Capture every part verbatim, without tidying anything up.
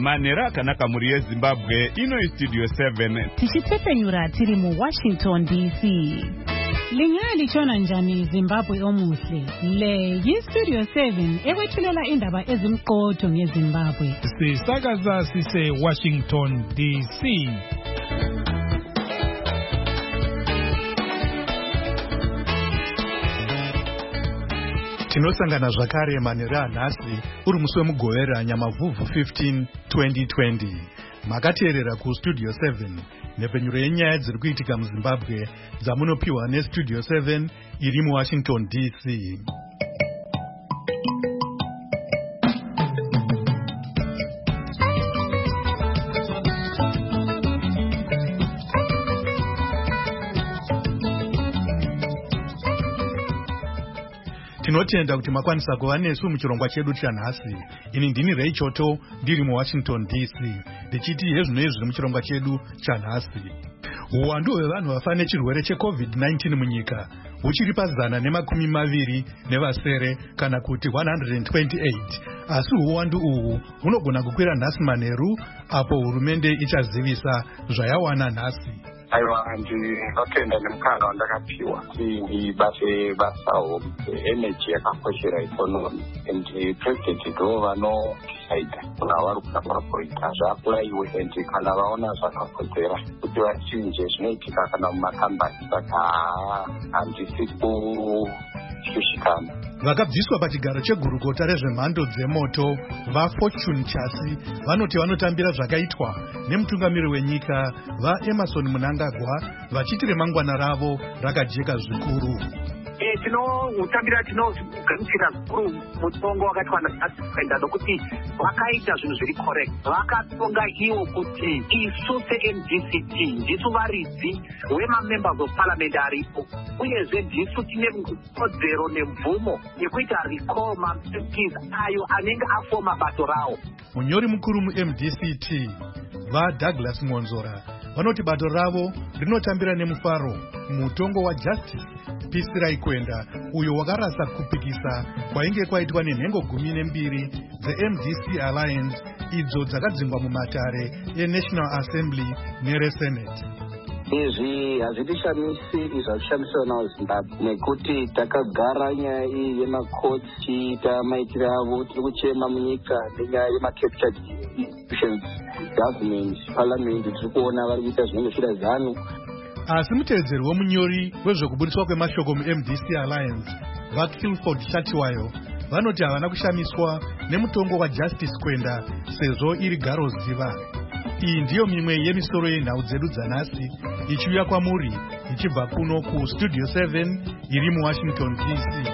Manera akanaka muri yeZimbabwe ino iStudio seven. Tichitsepenyura tiri mu Washington D C. Linyali lichona njani Zimbabwe omuhle. Le yiStudio seven ekwethulela indaba ezimqotho ngeZimbabwe. Sisakaza sise Washington D C. Tinosangana zvakare Manera nhasi uri musi wemugovera Nyamavhuvhu fifteen twenty twenty. Makateerera ku Studio seven nepfenyuro yenyaya dziri kuitika muZimbabwe dzamunopiwa neStudio seven iri muWashington D C. Tinotenda kuti makwanisa kuva nesu muchirongwa chedu chanhasi. Ini ndini Reichoto ndiri muWashington D C. Ndichiti hezvino zviri muchirongwa chedu chanhasi. Uwandu hwevanhu vafa nechirwere cheCovid nineteen munyika huchiri pazana nemakumi maviri nevasere kana kuti one hundred twenty-eight. Asi uwandu uhu hunogona kukwira nhasi manheru apo hurumende ichazivisa zvayawana nhasi. Aiwa ndinotenda nemukana wandakapiwa ndibate basawo energy yakakoshera economy and president ndo vanodecide kuna vari kuda kuita zvaapuraiwe and kana vaona zvakakodzera kuti vachinje zvinoitika kana mumakambani saka handisi kushushikana. Vakabviswa pachigaro chegurukota rezvemhando dzemoto vaFortune Chasi vanoti vanotambira zvakaitwa nemutungamiri wenyika vaEmmerson Mnangagwa vachiti remangwana ravo rakajeka zvikuru. Eh tinotambira tinogamuchira zvikuru mutongo wakaitwa naSaenda nokuti vakaita zvinhu zviri correct. Vakatonga iwo kuti isu seM D C T ndisu varidzi wema-members of parliament aripo uyezve ndisu tine kodzero nemvumo yekuita recall ma-M Ps ayo anenge afoma bato rawo. Munyori mukuru muM D C T vaDouglas Monzora vanoti bato ravo rinotambira nemufaro mutongo waJustice Pisirai Kwenda uyo wakarasa kupikisa kwainge kwaitwa nenhengo gumi nembiri dzeM D C Alliance idzo dzakadzingwa mumatare eNational Assembly nereSenate. Izvi hazvitishamisi zvazvishamisa nawo Zimbabwe nekuti takagara nyaya iyi yemakotsi tiita maitiro avo tiri kuchema munyika nenyaya yemacapital institutions government parliament tiri kuona vari kuita zvinenge zvida zano. Asi mutedzeri womunyori wezvekubudiswa kwemashoko muM D C Alliance vaKilford Shatiwayo vanoti havana kushamiswa nemutongo waJustice Kwenda sezvo iri garo ziva. Iyi ndiyo mimwe yemisoro yenhau dzedu dzanhasi ichiuya kwamuri ichibva kuno ku Studio seven iri muWashington D C.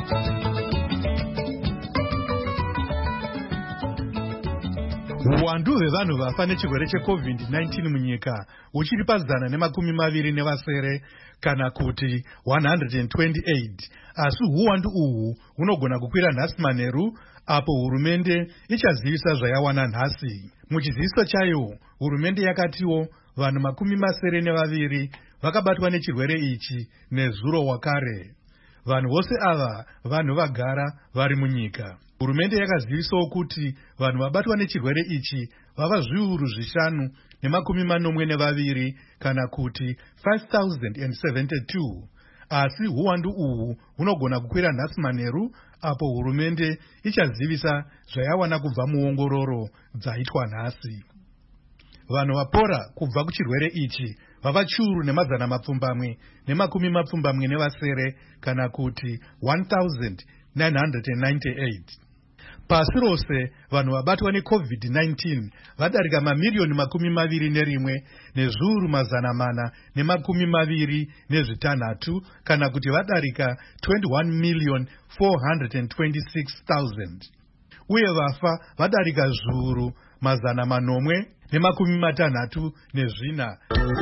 Uwandu hwevanhu vafa nechirwere cheCovid nineteen munyika huchiri pazana nemakumi maviri nevasere kana kuti one hundred twenty-eight. Asi uwandu uhu hunogona kukwira nhasi manheru apo hurumende ichazivisa zvayawana nhasi. Muchiziviso chayo hurumende yakatiwo vanhu makumi masere nevaviri vakabatwa nechirwere ichi nezuro wakare. Vanhu vose ava vanhu vagara vari munyika. Hurumende yakazivisawo kuti vanhu vabatwa nechirwere ichi vava zviuru zvishanu nemakumi manomwe nevaviri kana kuti five thousand seventy-two. Asi uwandu uhu hunogona kukwira nhasi manheru apo hurumende ichazivisa zvayawana kubva muongororo dzaitwa nhasi. Vanhu vapora kubva kuchirwere ichi vava chiuru nemazana mapfumbamwe nemakumi mapfumbamwe nevasere kana kuti one thousand nine hundred ninety-eight. Pasi rose vanhu vabatwa neCovid nineteen vadarika mamiliyoni makumi maviri nerimwe nezviuru mazana mana nemakumi maviri nezvitanhatu kana kuti vadarika twenty-one million four hundred twenty-six thousand. Uye vafa vadarika zviuru mazana manomwe nemakumi matanhatu nezvina.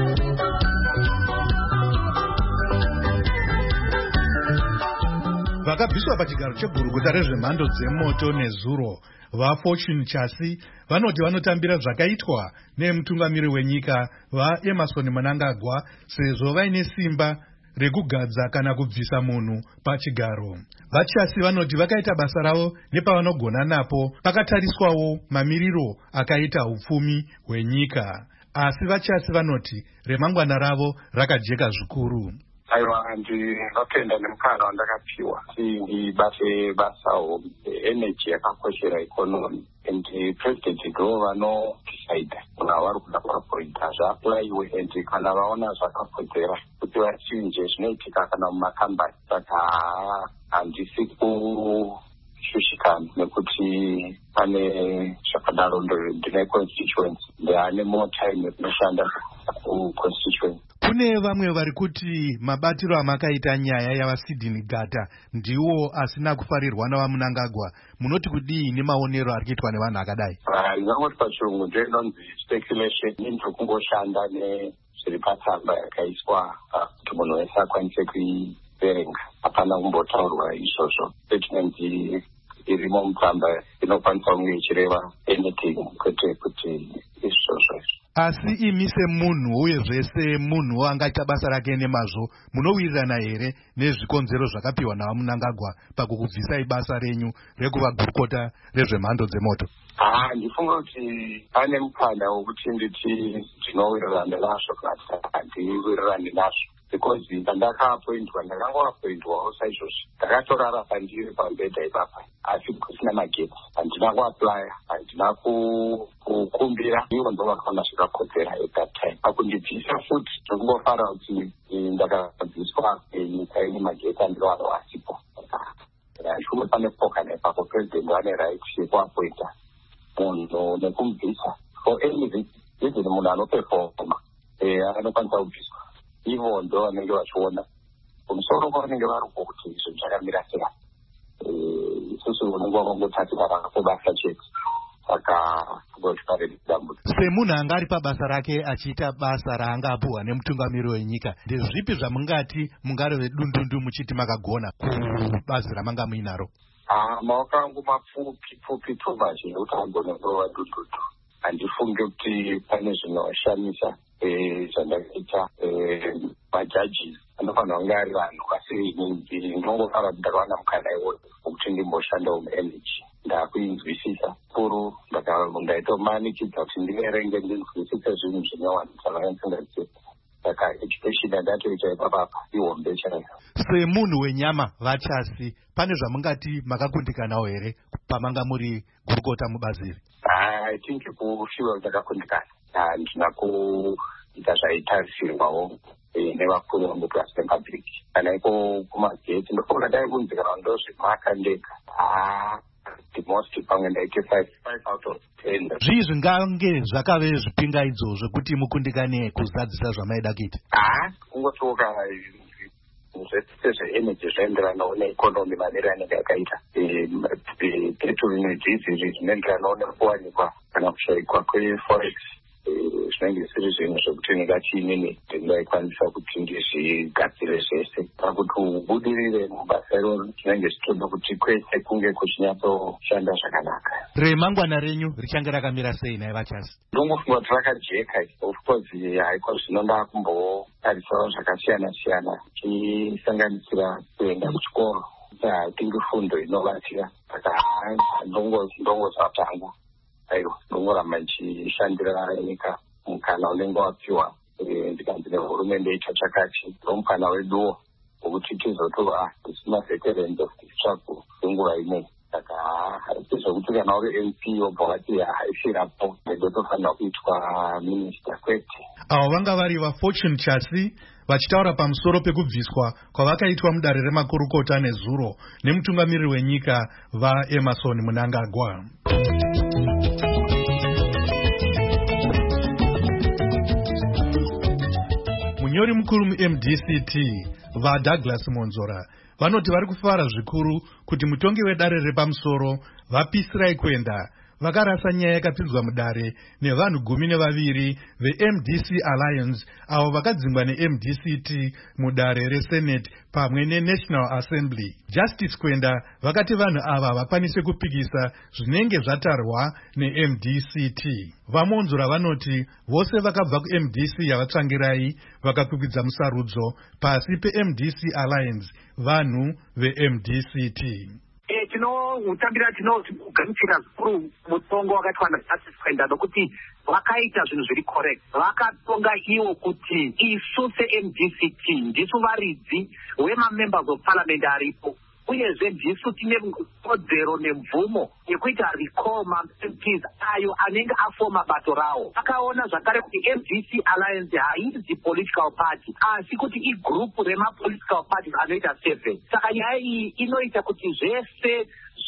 Vakabviswa pachigaro chegurukota rezvemhando dzemoto nezuro vaFortune Chasi vanoti vanotambira zvakaitwa nemutungamiri wenyika vaEmmerson Mnangagwa sezvo vaine simba rekugadza kana kubvisa munhu pachigaro. Vachasi vanoti vakaita basa ravo nepavanogona napo pakatariswawo mamiriro akaita upfumi hwenyika. Asi vachasi vanoti remangwana ravo rakajeka zvikuru. Aiwa, ndinotenda nemukana wandakapiwa kuti ndibate basawo energy yakakoshera economy, and president ndo vanodecide kuna vari kuda kuapointa zvaaplaiwe, and kana vaona zvakakodzera kuti vachinje zvinoitika kana mumakambani. Saka handisi kushushikana nekuti pane zvakadaro ndine constituency ndeane more time yekunoshanda kuconstituency. Kune vamwe vari kuti mabatiro amakaita nyaya yavaSidney Gata ndiwo asina kufarirwa navaMnangagwa. Munoti kudii nemaonero ari kuitwa nevanhu akadai? Ndinongoti pachirungu ndoinonzi speculation, into kungoshanda nezviri patsamba yakaiswa kuti munhu wese akwanise kuiverenga. Hapana kumbotaurwa izvozvo. Statement irimo mutsamba inokwanisa kunge ichireva anything kwete kuti izvozvo. Asi imi semunhu uye zvese munhu angaita basa rake nemazvo, munowirirana here nezvikonzero zvakapiwa navaMnangagwa pakukubvisai basa renyu rekuva gurukota rezvemhando dzemoto? Ah, ndifunga kuti pane mukana wokuti nditi ndinowirirana nazvo kana handiwirirani nazvo. Because pandakaapointwa ndakangoapointwawo saizvozvi, ndakatorara pandiri pambedha ipapa, asi kusina magetsi. Handina kuaplaya, handina kukumbira, ivo ndo vakaona zvakakodzera at that time. Pakundibvisa futi ndokungofara kuti ndakabviswa nyika ine magetsi andiro aro asipo. Shume pane poka ipapo president ane right yekuapointa munhu nekumubvisa for any reason. Munhu anoperforma anokwanisa kubviswa. Ivo ndo vanenge vachiona kumusoro kwavanenge vari uko kuti zvinhu zvakamira sei. Isusu unenge wakangotarisira vakakobasa chete, saka kungoti pare dambudziko. Semunhu anga ari pabasa rake achiita basa raangapuhwa nemutungamiri wenyika, ndezvipi zvamungati mungareve dundundu muchiti makagona kubazi ramanga muinaro? Ah, maoko angu mapfupi pfupi pfumaje kuti agone kurova dundundu. Handifunge kuti pane zvinoshamisa zvandakaita. Majaji anofanira kunge ari vanhu, asi ndinongofara kuti ndakawana mukana iwoyo wokuti ndimboshandawo muenergy. Ndakuinzwisisa kuru, ndaitomanikidza kuti ndiverenge ndinzwisise zvinhu zvinowandisa vakandisingazivi. Saka education yandatoita ipapapa ihombe chayo. Semunhu wenyama, Vachasi, pane zvamungati makakundikanawo here pamanga muri gurukota mubaziri? I think kushiwa kuti ndakakundikana. Handina kuita zvaitarisirwawo nevakuru vangu plus republic. Kana iko kumagetsi ndofunga dai kunzikana ndozvimaka ndega. Ah, the most pamwe ndaite five out of ten. Zvii zvingange zvakave zvipingaidzo zvekuti mukundikane kuzadzisa zvamaida kuita? Ah, kungotoka zvese zveenergy zvaenderanawo neekonomi manere anenge akaita. Petrol nedhiziri zvinoenderanawo nekuwanikwa kana kushaikwa kweforex. Zvinenge zvisiri zvinhu zvekuti ndingachiinini ndingaikwanisa kuti ndizvigadzire zvese. Pakuti ubudirire mubasa iroro zvinenge zvichitoda kuti kwese kunge kuchinyatsoshanda zvakanaka. Remangwana renyu richange rakamira sei naye Vachasi? Ndingofunga kuti rakajeka. Of course haiko zvino ndakambotarisawo zvakasiyana siyana, chisanganisira kuenda kuchikoro. Tingi fundo inobatsira. Saka ndongozva tangu. Aiwa, ndongoramba ndichishandira nyika mukana unenge wapiwa ndikanzi nehurumende ita chakati. Nomukana weduwo wokuti tizotova tisina veterans of struggle kwenguva inei. Saka haisi zvokuti kana uri M P wobva wati haisirapo ndotofanira kuitwa minista kwete. Avo vanga vari vaFortune Chasi vachitaura pamusoro pekubviswa kwavakaitwa mudare remakurukota nezuro nemutungamiri wenyika vaEmmerson Mnangagwa. Munyori mukuru mu-M D C T vaDouglas Monzora vanoti vari kufara zvikuru kuti mutongi wedare repamusoro vapisirai kuenda vakarasa nyaya yakapinzwa mudare nevanhu gumi nevaviri veM D C Alliance avo vakadzingwa neM D C T mudare reSenate pamwe neNational Assembly. Justice Kwenda vakati vanhu ava havakwanise kupikisa zvinenge zvatarwa neM D C T. Vamonzora vanoti vose vakabva kuM D C yavatsvangirai vakakwikwidza musarudzo pasi peM D C Alliance vanhu veM D C T. Tinotambira tinogamuchira zvikuru mutongo wakaitwa naJustice Kwenda nokuti vakaita zvinhu zviri correct. Vakatonga iwo kuti isu seM D C T ndisu varidzi wema-members of parliament aripo, uyezve ndisu tine kodzero nemvumo yekuita recall ma-M Ps ayo anenge afoma bato rawo. Vakaona zvakare kuti M D C Alliance haisi political party asi kuti igroup rema-political parties anoita seven. Saka nyaya iyi inoita kuti zvese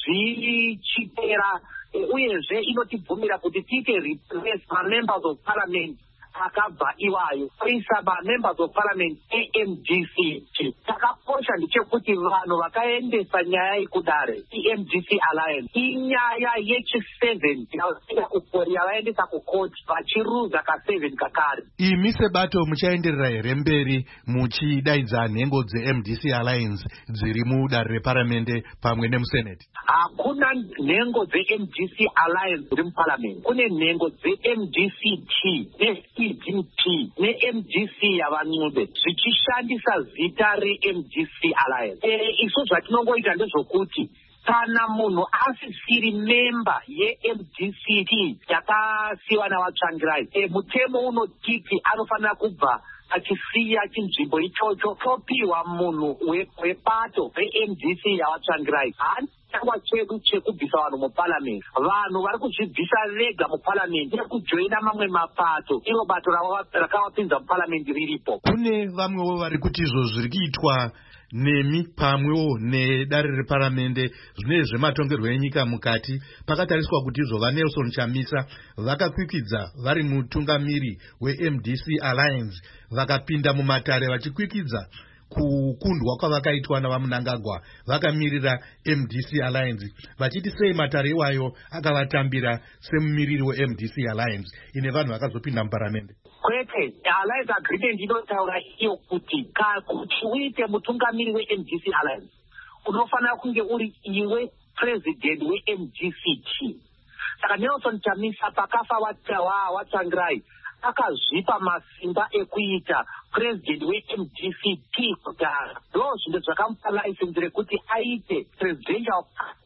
zvichipera uyezve inotibvumira kuti tiite replace ma-members of parliament akabva iwayo kuisa ma-members of parliament eM D C T. Chakakosha ndechekuti vanhu vakaendesa nyaya ikudare iM D C Alliance inyaya yechiseven yavasvika kukori yavaendesa kukoti vachiruza kaseven kakare. Imi sebato muchaenderera here mberi muchidaidza nhengo dzeM D C Alliance dziri mudare reparamende pamwe nemusenate? Hakuna nhengo dzeM D C Alliance dziri muparamende. Kune nhengo dzeM D C T neC D P neM D C yavaNcube zvichishandisa zita reM D C Alliance. E, isu zvatinongoita ndezvokuti kana munhu asisiri memba yeM D C T yakasiyiwa navatsvangirai, e, mutemo unotiti anofanira kubva achisiya chinzvimbo ichocho topiwa munhu wepato reM D C yavatsvangirai. Changwa chedu chekubvisa vanhu muparliament, vanhu vari kuzvibvisa vega muparliament nekujoina mamwe mapato, iro bato rakavapinza muparliament riripo. Kune vamwewo vari kuti izvo zviri kuitwa nemi pamwewo nedare reparamende zvine zvematongerwo enyika mukati pakatariswa kuti izvo vaNelson Chamisa vakakwikidza vari mutungamiri weM D C Alliance vakapinda mumatare vachikwikidza kukundwa kwavakaitwa navaMnangagwa vakamirira M D C Alliance vachiti sei matare iwayo akavatambira semumiriri weM D C Alliance ine vanhu vakazopinda muparamende. Kwete, Alliance Agreement inotaura iyo kuti kuti uite mutungamiri weM D C Alliance unofanira kunge uri iwe president weM D C T. Saka Nelson Chamisa pakafa watsvangirai akazvipa masimba ekuita president weM D C T kudhara. Ndo zvinhu zvakamupa license rekuti aite presidential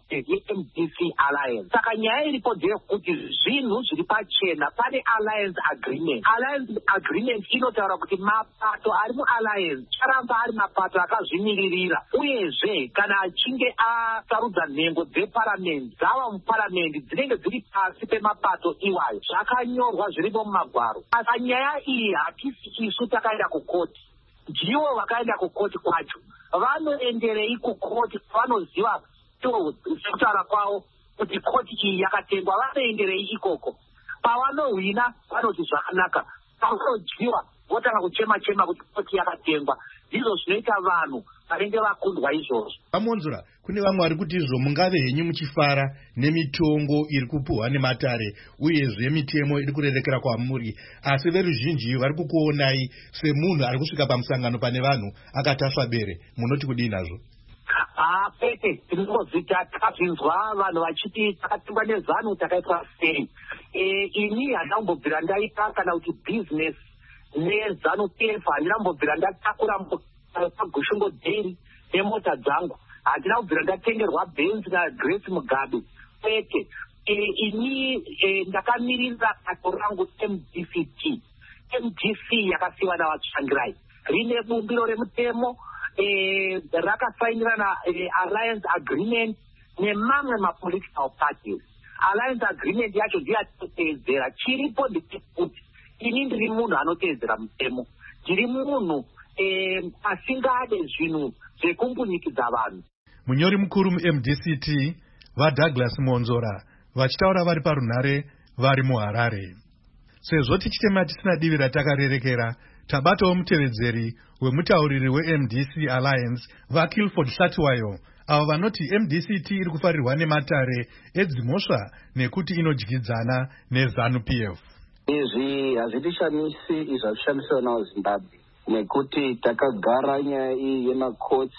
yeM D C Alliance. Saka nyaya iripo ndeyekuti zvinhu zviri pachena pane Alliance Agreement. Alliance Agreement inotaura kuti mapato ari mualliance charamba ari mapato akazvimiririra, uyezve kana achinge asarudza nhengo dzeparliament dzava muparliament dzinenge dziri pasi pemapato iwayo zvakanyorwa zviripo mumagwaro. Saka nyaya iyi hatisi isu takaenda kukoti, ndivo vakaenda kukoti kwacho. Vanoenderei kukoti vanoziva kutaura kwavo kuti koti iyi yakatengwa, vanoenderei ikoko. Pavanohwina vanoti zvakanaka, pavanodyiwa votanga kuchema chema kuti koti yakatengwa. Ndizvo zvinoita vanhu vanenge vakundwa izvozvo. Vamonzora, kune vamwe vari kuti izvo mungave henyu muchifara nemitongo iri kupuhwa nematare uyezve mitemo iri kurerekera kwamuri, asi veruzhinji vari kukuonai semunhu ari kusvika pamusangano pane vanhu akatasva bere. Munoti kudii nazvo? Ah, pete, tinozita takapinzwa vanhu vachiti takatengwa nezvanhu takaitwa sei. E, ini handambobvira ndaita kana kuti business nezanu P F handinambobvira ndatakura pagushungo dairy nemota dzangu. Handina kubvira ndatengerwa Benz naGrace Mugabe. Pete, e, ini e, ndakamirira bato rangu M D C T. M D C yakasiyiwa navatsvangirai. Rine bumbiro remutemo Eh, rakasainirana eh, Alliance Agreement nemamwe ma-political parties. Alliance Agreement yacho ndiyatotedzera. Chiripo ndechekuti ini ndiri munhu anotedzera mutemo, ndiri munhu eh, asingade zvinhu zvekumbunyikiza vanhu. Munyori mukuru muM D C T vaDouglas Monzora vachitaura vari parunhare vari muHarare. Sezvo tichitema tisina divi ratakarerekera, tabatawo mutevedzeri wemutauriri weM D C Alliance vaKilford Hlatwayo avo vanoti M D C T iri kufarirwa nematare edzimhosva nekuti inodyidzana neZANU-P F. Izvi hazvitishamisi, izvi hazvishamisiwa nawo Zimbabwe nekuti takagara nyaya iyi yemakotsi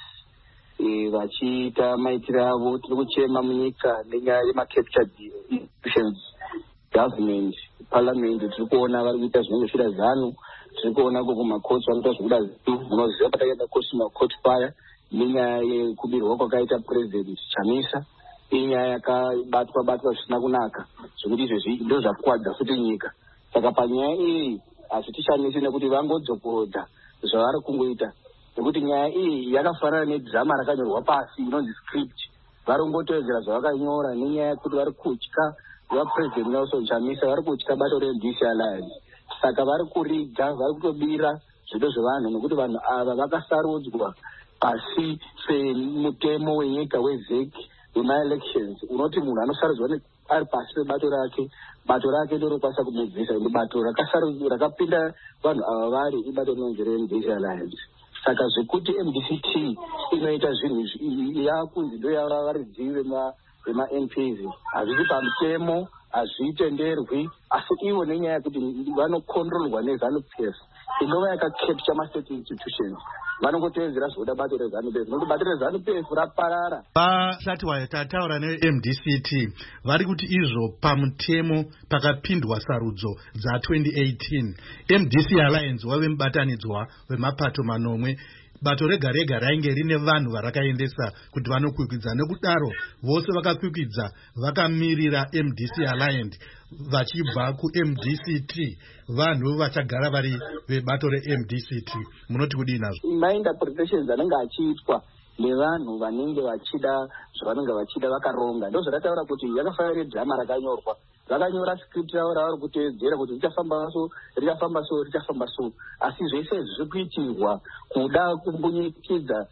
vachiita maitiro avo. Tiri kuchema munyika nenyaya yemakaptured institutions, government, parliament. Tiri kuona vari kuita zvinenge zvida ZANU, tiri kuona ko kumakotsi vari kuita zvekuda ZANU. Munoziva patakaenda kosi makotsi paya nenyaya yekubirwa kwakaita president Chamisa, inyaya yakabatwa batwa zvisina kunaka zvekuti izvezvi ndo zvakuwadza futi nyika. Saka panyaya iyi hazvitishamisi nekuti vangodzokorodza zvavari kungoita, nekuti nyaya iyi yakafanana nedhirama rakanyorwa pasi inonzi script. Vari kungotevedzera zvavakanyora nenyaya yekuti vari kutya vapresident Nelson Chamisa, vari kutya bato reM D C Alliance. Saka vari kuriga, vari kutobira zvido zvevanhu, nekuti vanhu ava vakasarudzwa pasi pemutemo wenyika wezek wema-elections unoti munhu anosarudzwa ari pasi pebato rake, bato rake ndorokwanisa kumubvisa. Ende bato rakapinda vanhu ava vari ibato rinonzi reM D C Alliance. Saka zvekuti M D C T inoita zvinhu izvi yakunzi ndo yava vari dzivi vema-M Ps hazvisi pamutemo, hazvitenderwi, asi ivo nenyaya yekuti vanokontrolwa neZANU-P F inova yakacapture ma-state institutions, vanongotevedzera zvokuda bato reZANU-P F, nokuti bato reZANU-P F raparara. Vasati tataura neM D C T vari kuti izvo pamutemo pakapindwa sarudzo dza twenty eighteen M D C Alliance wave mubatanidzwa wemapato manomwe. Bato rega rega rainge rine vanhu varakaendesa kuti vanokwikwidza, nekudaro vose vakakwikidza vakamirira M D C Alliance vachibva kuM D C T, vanhu vachagara vari vebato reM D C T. Munoti kudii nazvo? Mainterpretations anenge achiitwa nevanhu vanenge vachida zvavanenge vachida vakaronga, ndo zvakataura kuti yakafanana nedhirama rakanyorwa. Vakanyora script ravo ravari kutevedzera kuti richafamba so richafamba so richafamba so, asi zvese zviri kuitirwa kuda kumbunyikidza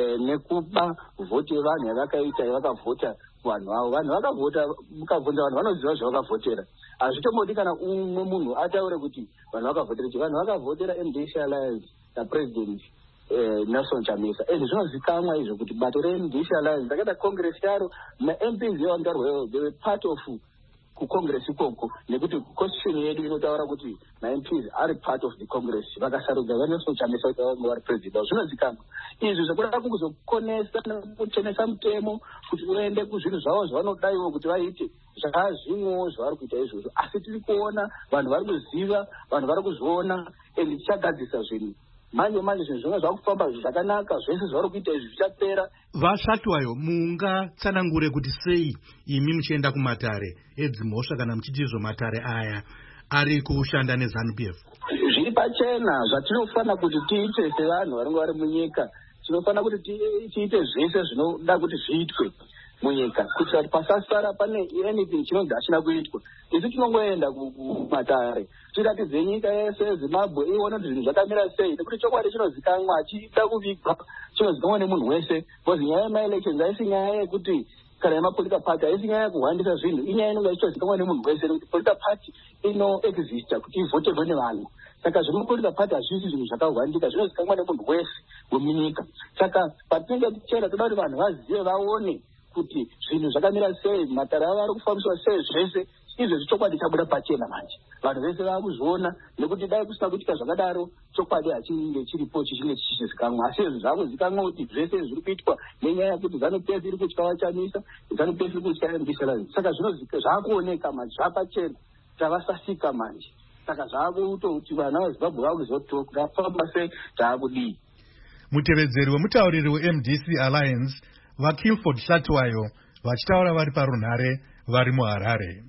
nekuba vhoti yevanhu yavakaita yavakavhota vanhu avo. Vanhu vakavhota, mukavhunza vanhu vanoziva zvavakavhotera. Hazvitombodi kana umwe munhu ataure kuti vanhu vakavhotera chi. Vanhu vakavhotera M D C Alliance napresident Nelson Chamisa. Izvi zvinozikamwa izvo kuti bato reM D C Alliance rakaita congress yaro ma-M Ps yevangarweyo they were part of kucongress ikoko, nekuti constitution yedu inotaura kuti ma-M Ps ari part of the congress vakasarudza vaNelson Chamisa kuti vanga vari president. Zvinozikamwa izvi zvekuda kuzokonesa nekuchenesa mutemo kuti uende kuzvinhu zvavo zvavanodaiwo kuti vaite zvazvimwewo zvavari kuita izvozvo. Asi tiri kuona vanhu vari kuziva, vanhu vari kuzviona, ende tichagadzisa zvinhu manje manje zvinhu zvimwe zvakufamba zvakanaka, zvese zvavari kuita izvi zvichapera. Vashatwayo, mungatsanangure kuti sei imi muchienda kumatare edzimhosva kana muchiti izvo matare aya ari kushanda neZANU-P F? Zviri pachena zvatinofanira kuti tiite sevanhu vanenge vari munyika. Tinofanira kuti tiite zvese zvinoda kuti zviitwe munyika kuitira kuti pasasara pane anything chinonzi hachina kuitwa. Isu tinongoenda kumatare tiratidze nyika yese yeZimbabwe ione kuti zvinhu zvakamira sei, nekuti chokwadi chinozikanwa achida kuvigwa, chinozikanwa nemunhu wese. Because nyaya yema-elections haisi nyaya yekuti kana yemapolitical party haisi nyaya yekuhwandisa zvinhu, inyaya inonga ichitozikanwa nemunhu wese, nekuti political party inoexista kuti ivhoterwe nevanhu. Saka zvemapolitical party hazvisi zvinhu zvakahwandika, zvinozikanwa nemunhu wese wemunyika. Saka patinenge tichera toda kuti vanhu vazive, vaone kuti zvinhu zvakamira sei, matare avo ari kufambiswa sei, zvese izvezvi chokwadi chabuda pachena manje. Vanhu vese vava kuzviona, nekuti dai kusina kuitika zvakadaro chokwadi hachinge chiripo chichinge chichizikanwa. Asi izvi zvakuzikanwa kuti zvese zviri kuitwa nenyaya yekuti ZANU-P F iri kutya vaChamisa, ZANU-P F iri kutya M D C Alliance. Saka zvakuoneka manje, zvapachena, tavasasika manje. Saka zvakutoti vana veZimbabwe vakuzoti vafamba sei, taakudii. Mutevedzeri wemutauriri weM D C Alliance vaKilford Shatwayo vachitaura vari parunhare vari muHarare.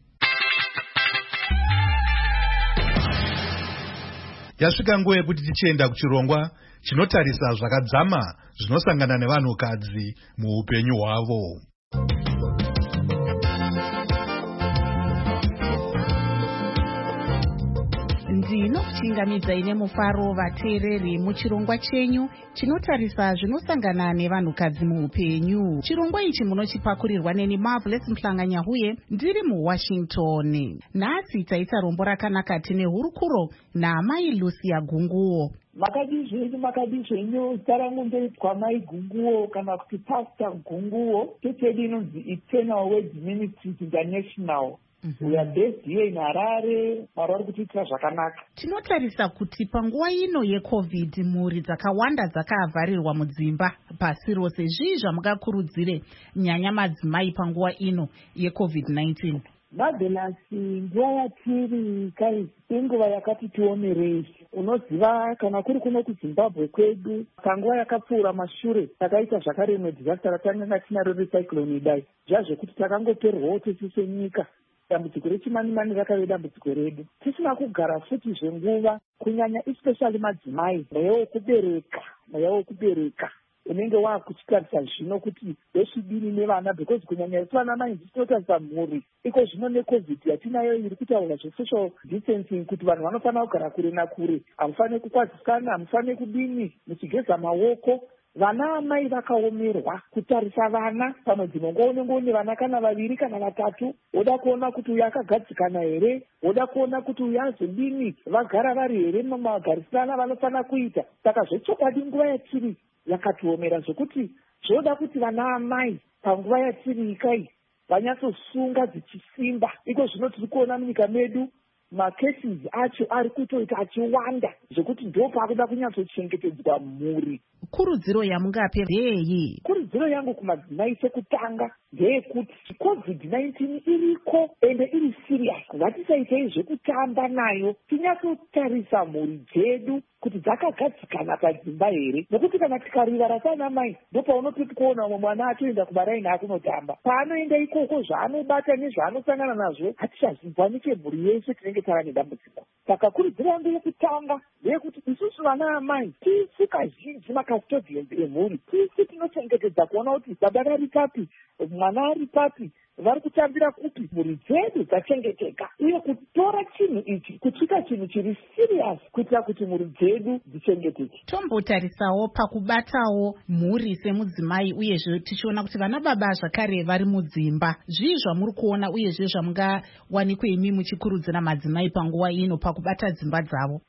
Yasvika nguva yekuti tichienda kuchirongwa chinotarisa zvakadzama zvinosangana nevanhukadzi muupenyu hwavo. Ndinokuchingamidza ine mufaro vateereri muchirongwa chenyu chinotarisa zvinosangana nevanhukadzi muupenyu. Chirongwa ichi munochipakurirwa neni Marvelous Mhlanganyahuye ndiri muWashington. Nhasi taita rombo rakanaka tine hurukuro naamai Lucia Gunguo. makadi zvenyu makadi zvenyu tarangu ndoitwa mai Gunguo kana kuti Pastor Gunguo chechedu inonzi Eternal Words Ministries International. Mm-hmm. We are based here in Harare. Marari kutiitira zvakanaka. Tinotarisa kuti panguva ino yeCovid mhuri dzakawanda dzakavharirwa mudzimba pasi rose. Zvii zvamungakurudzire nyanya madzimai panguva ino yeCovid nineteen? Madhelasi, nguva yatiri kai inguva yakati tionerei. Unoziva kana kuri kuno kuZimbabwe kwedu panguva yakapfuura mashure takaita zvakare rimwe disaster ratanga tinaro recyclone idai. Zvazvokuti takangoperwawo tese senyika. Dambudziko rechimani-mani rakave dambudziko redu. Tisina kugara futi zvenguva kunyanya especially madzimai mweya wekubereka mweya wekubereka unenge waakuchitarisa zvino kuti wechidini nevana because kunyanya isu vana mai tinotarisa mhuri iko zvino neCovid yatinayo iri kutaura zvesocial distancing kuti vanhu vanofanira kugara kure nakure, hamufaniri kukwazisana, hamufaniri kudini muchigeza maoko. Vana amai vakaomerwa kutarisa vana pamwe dzinongo unenge une vana kana vaviri kana vatatu, woda kuona kuti uyu akagadzikana here, woda kuona kuti uyu azodini, vagara vari here mumagarisana vanofanira kuita. Saka zvechokwadi nguva yatiri yakatiomera zvokuti zvoda kuti vana amai panguva yatiri ikai vanyatsosunga dzichisimba. Iko zvino tiri kuona munyika medu macases acho ari kutoita achiwanda zvekuti ndo pakuda kunyatsochengetedzwa mhuri. Kurudziro yamungape ndeyei? Kurudziro yangu kumadzimai sekutanga ndeyekuti COVID nineteen iriko ende iri serious. Ngatisaitei zvekutamba nayo, tinyatsotarisa mhuri dzedu kuti dzakagadzikana padzimba here, nekuti kana tikarivara sana mai ndopaunopipi kuona umwe mwana atoenda kubaraini akunotamba. Paanoenda ikoko zvaanobata nezvaanosangana nazvo hatichazvibva nechemhuri yese tinenge tava nedambudziko. Saka kurudziro yangu yekutanga ndeyekuti isusu vana amai tisi kazhinji makastodians emhuri, tisi tinochengetedza kuona kuti baba vari papi, mwana ari papi, vari kutambira kupi, mhuri dzedu dzachengeteka, uye kutora chinhu ichi kuchita chinhu chiri serious kuitira kuti mhuri dzedu dzichengeteke. Tombotarisawo pakubatawo mhuri semudzimai uyezve tichiona kuti vana baba zvakare vari mudzimba. Zvii zvamuri kuona uyezve zvamungawanikwe imi muchikurudzira madzimai panguva ino pakubata dzimba dzavo?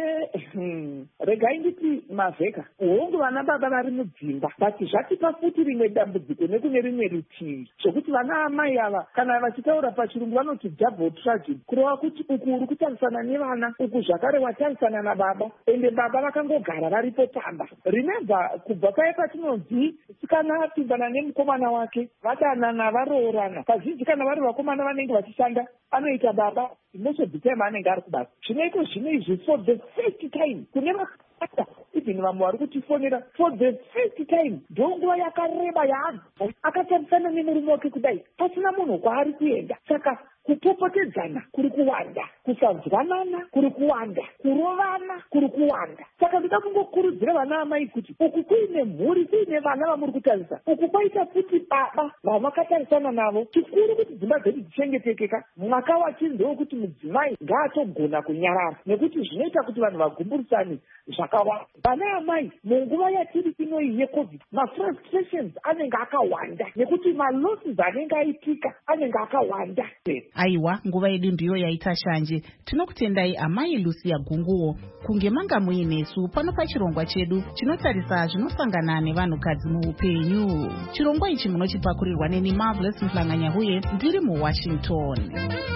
Hmm. Regai nditi mavheka hongu vana baba vari mudzimba, bati zvatipa futi rimwe dambudziko nekune rimwe rutivi zvokuti vana amai ava kana vachitaura pachirungu vanoti double tragedy, kureva kuti uku uri kutarisana nevana, uku zvakare watarisana nababa, ende baba vakangogara varipo tamba. Remember kubva paya patinonzi sikana apindana nemukomana wake vadanana varoorana, kazhinji kana vari vakomana vanenge vachishanda anoita baba most of the time anenge ari kubasa. Zvinoiko zvino izvi for the first time kune vakata even vamwe vari kutifonera for the first time ndonguva yakareba yaanhu akatarisana nemurume wake kudai pasina munhu kwaari kuenda. Saka kupopotedzana kuri kuwanda, kusanzwanana kuri kuwanda, kurovana kuri kuwanda. Saka ndida kungokurudzira vana amai kuti uku kuine mhuri, kuine vana vamuri kutarisa, uku kwaita futi baba vamakatarisa navo, chikuru kuti dzimba dzedu dzichengetekeka. Mwaka wachiri ndewekuti mudzimai ngaatogona kunyarara, nekuti zvinoita kuti vanhu vagumburisane zvakawanda. Vana amai munguva yatiri inoyi yeCovid mafrustrations anenge akawanda nekuti malosses anenge aitika anenge akawanda. Aiwa, nguva yedu ndiyo yaita shanje. Tinokutendai amai Lucia Gunguo kunge manga muinesu pano pachirongwa chedu chinotarisa zvinosangana nevanhukadzi muupenyu. Chirongwa ichi munochipakurirwa neni Marvelous Mhlanganya-Huye ndiri muWashington.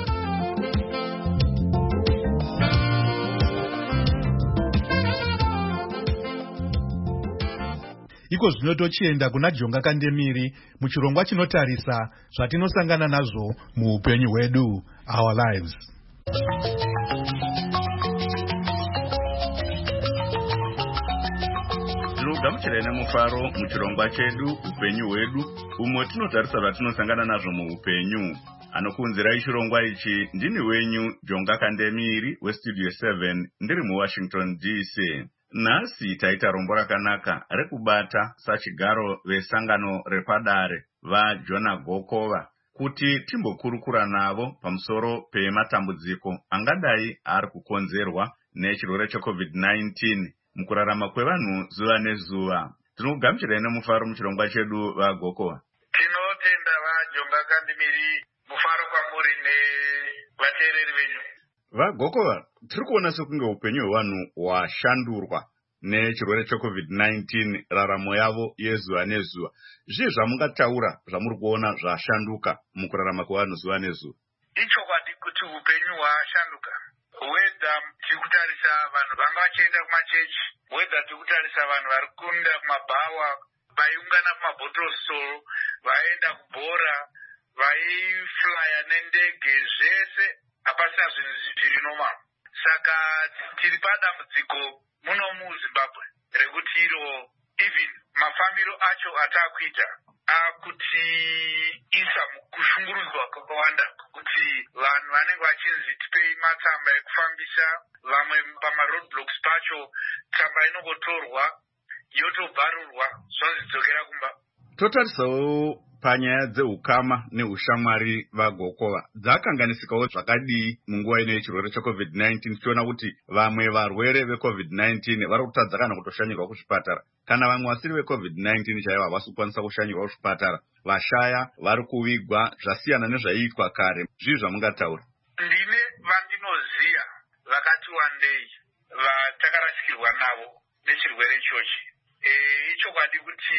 Iko zvino tochienda kuna Jonga Kandemiri muchirongwa chinotarisa zvatinosangana nazvo muupenyu hwedu, our lives. Tinogamuchira nemufaro muchirongwa chedu upenyu hwedu, umwe tinotarisa zvatinosangana nazvo muupenyu. Anokunzirai chirongwa ichi ndini wenyu Jonga Kandemiri weStudio seven ndiri muWashington D C. Nhasi taita rombo rakanaka rekubata sachigaro vesangano repadare vaJona Gokova kuti timbokurukura navo pamusoro pematambudziko angadai ari kukonzerwa nechirwere cheCovid nineteen mukurarama kwevanhu zuva nezuva. Tinogamuchirai nemufaro muchirongwa chedu vaGokova. Tinotenda vaJonga Kandemiri, mufaro kwamuri nevateereri venyu. VaGokova, tiri kuona sekunge upenyu hwevanhu hwashandurwa nechirwere checovid nineteen raramo yavo yezuva nezuva. Zvii zvamungataura zvamuri kuona zvashanduka mukurarama kwevanhu zuva nezuva? Ichokwadi kuti upenyu hwashanduka. Wedha tiri kutarisa vanhu vanga vachienda kumachechi, wedha tiri kutarisa vanhu vari kunda kumabhawa, vaiungana kumabhotoro store, vaenda kubhora, vaiflya nendege, zvese hapasina zvinhu zviri normal. Saka tiri padambudziko muno muZimbabwe rekuti iro even mafambiro acho ataakuita akuti isa mukushungurudzwa kwakawanda, kuti vanhu vanenge vachinzi tipei matsamba ekufambisa, vamwe pamaroadblocks pacho tsamba inongotorwa yotobvarurwa zvonzi dzokera kumba. Totarisawo panyaya dzeukama neushamwari vaGokova dzakanganisikawo zvakadii munguva ino yechirwere checovid nineteen, tichiona kuti vamwe varwere vecovid nineteen vari kutadza kana kutoshanyirwa kuzvipatara, kana vamwe vasiri vecovid nineteen chaivo havasi kukwanisa kushanyirwa kuzvipatara, vashaya vari kuvigwa, zvasiyana nezvaiitwa kare. Zvii zvamungataura? Ndine vandinoziva vakati wandei vatakarasikirwa navo nechirwere ichochi. E, ichokwadi kuti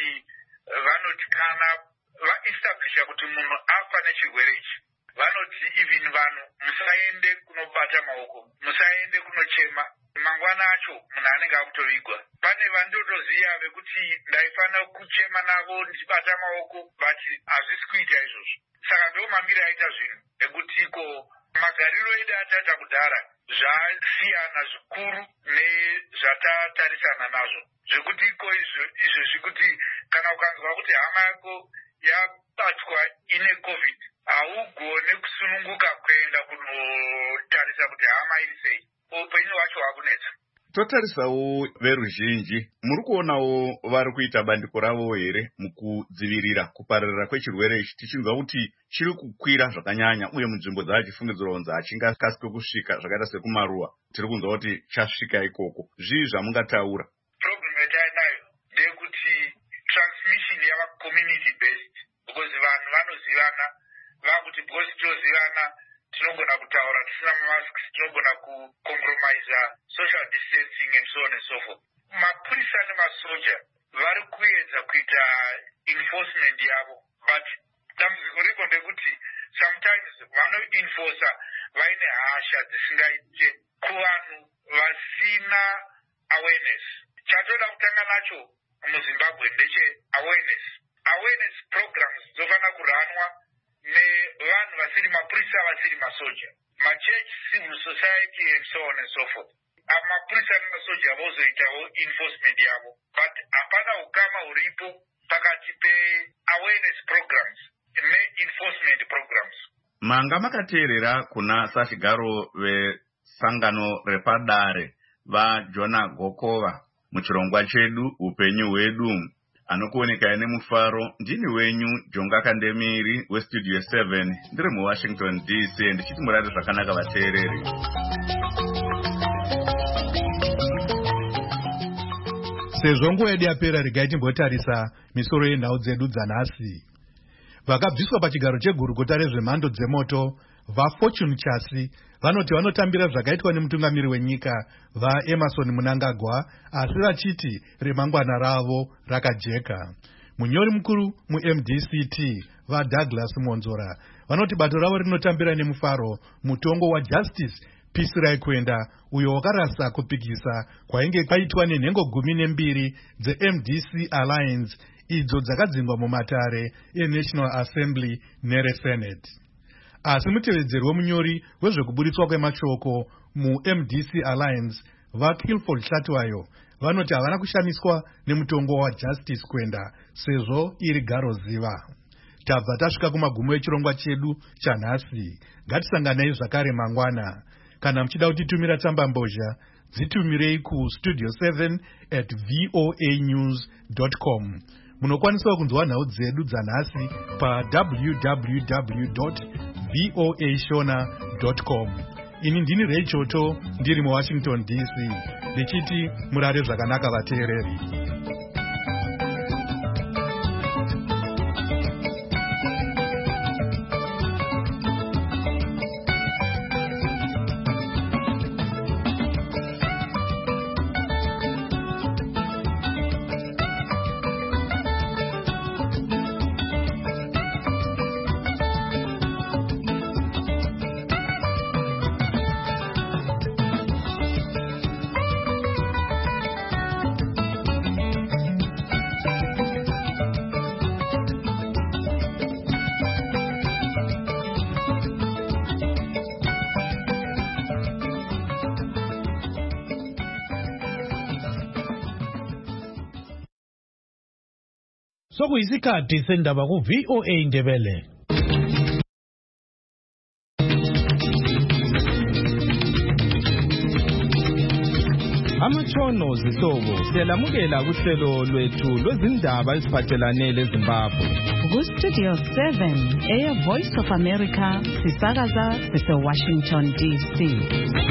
vanoti kana vaestablisha kuti munhu afa nechirwere ichi, vanoti even vanhu musaende kunobata maoko, musaende kunochema, mangwana acho munhu anenge akutovigwa. Pane vandotoziva vekuti ndaifanira kuchema navo ndichibata maoko, but hazvisi kuita izvozvo. Saka ndo mamiri aita zvinhu ekuti iko magariro edu ataita kudhara zvasiyana zvikuru nezvatatarisana nazvo, zvekuti iko izvo izvo zvekuti kana ukanzwa kuti hama yako yabatwa ine covid, haugone kusununguka kuenda kunotarisa kuti hama iri sei, upenyu hwacho hwakunetsa. Totarisawo veruzhinji, muri kuonawo vari kuita bandiko ravo here mukudzivirira kupararira kwechirwere ichi, tichinzwa kuti chiri kukwira zvakanyanya uye munzvimbo dzavachifungidzirwa kunzi hachingasike kusvika, zvakaita sekumaruwa tiri kunzwa kuti chasvika ikoko. Zvii zvamungataura? Problem yatainayo ndeyekuti transmission yava community based, because vanhu vanozivana, vakuti because tinozivana tinogona kutaura tisina masks, tinogona kucompromise social distancing and so on and so forth. Mapurisa nemasoja vari kuedza kuita enforcement yavo, but dambudziko riko ndekuti sometimes vanoenforca vaine hasha dzisingaite kuvanhu vasina awareness. Chatoda kutanga nacho muZimbabwe ndeche awareness. Awareness programs dzofanira kuranwa nevanhu vasiri mapurisa, vasiri masoja, machurch, civil society and so on and so forth. Mapurisa nemasoja vozoitawo enforcement yavo, but hapana ukama huripo pakati pe-awareness programs ne-enforcement programs. Manga makateerera kuna sachigaro vesangano repadare vaJona Gokova muchirongwa chedu upenyu hwedu. Anokuoneka nemufaro, ndini wenyu Jonga Kandemiri westudio seven, ndiri muWashington D C, ndichiti murari zvakanaka vateereri. Sezvo nguva yedu yapera, regai timbotarisa misoro yenhau dzedu dzanhasi. Vakabviswa pachigaro chegurukota rezvemhando dzemoto vaFortune Chasi vanoti vanotambira zvakaitwa nemutungamiri wenyika vaEmerson Mnangagwa, asi vachiti remangwana ravo rakajeka. Munyori mukuru muM D C T vaDouglas Monzora vanoti bato ravo rinotambira nemufaro mutongo waJustice Peace Raikwenda, uyo wakarasa kupikisa kwainge kwaitwa nenhengo gumi nembiri dzeM D C Alliance idzo dzakadzingwa mumatare eNational Assembly nereSenate. Asi mutevedzeri wemunyori wezvekuburitswa kwemashoko muM D C Alliance vaKilford Hlatwayo vanoti havana kushamiswa nemutongo waJustice Kwenda sezvo iri garo ziva. Tabva tasvika kumagumo echirongwa chedu chanhasi. Ngatisanganei zvakare mangwana. Kana muchida kutitumira tsamba mbozha, dzitumirei kustudio seven at voa news dot com. Munokwanisa kunzwa nhau dzedu dzanhasi pa w w w dot voa shona dot com. Ini ndini Ray Choto, ndiri muWashington D C, ndichiti murare zvakanaka vateereri. Sokuyisikhathi sendaba ku V O A Ndebele. Amatshono zihlobo siyalamukela kuhlelo lwethu lwezindaba eziphathelane leZimbabwe. Ku Studio seven, Air Voice of America, sisakaza sise Washington D C.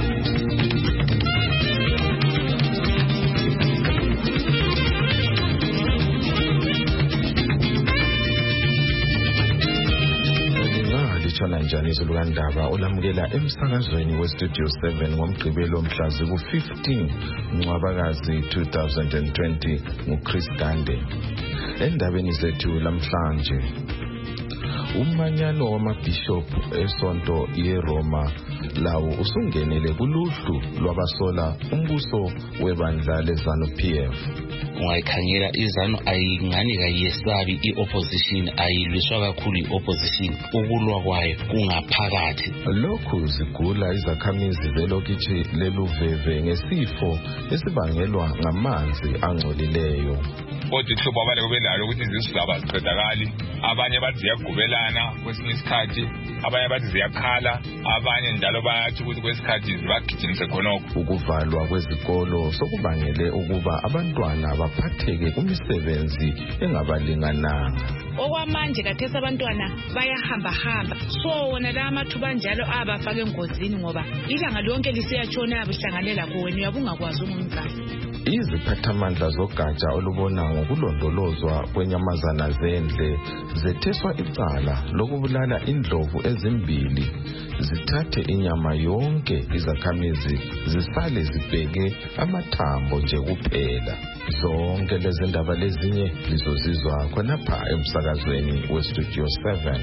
Njani izolukandaba olamukela emsakazweni we Studio seven ngomgqibelo mhlazi ku fifteen Ncwabakazi two thousand twenty nguChris Gande. Endabeni zethu lamhlanje, umanyano wamabhishop esonto yeRoma lawo usungenele kuluhlu lwabasola umbuso webandla leZanu P F. Ungayikhangela iZanu ayingani kayesabi iopposition, ayilwiswa kakhulu iopposition, ukulwa kwayo kungaphakathi. Lokhu zigula izakhamizi zelokitshi leluveve ngesifo esibangelwa ngamanzi angcolileyo. Kodwa ihlobo abale kubelalo ukuthi izizaba ziqedakali, abanye bathi ziyagubelana kwesinye isikhathi, abanye bathi ziyakhala, abanye njalo bayathi ukuthi kwesikhathi zibagijimise khonokho. Ukuvalwa kwezikolo sokubangele ukuba abantwana baphatheke kumisebenzi engabalingananga. Okwamanje kathesa abantwana bayahamba hamba, so wona la amathuba njalo abafake engozini ngoba ilanga lonke lisiyatshona abihlanganela kuwena uyabungakwazi umngane. Iziphathamandla zogatsha olubona ngokulondolozwa kwenyamazana zendle zetheswa icala lokubulala indlovu ezimbili, zithathe inyama yonke, izakhamizi zisale zibheke amathambo nje kuphela. Zonke lezi ndaba lezinye lizozizwa khonapha emsakazweni we Studio seven.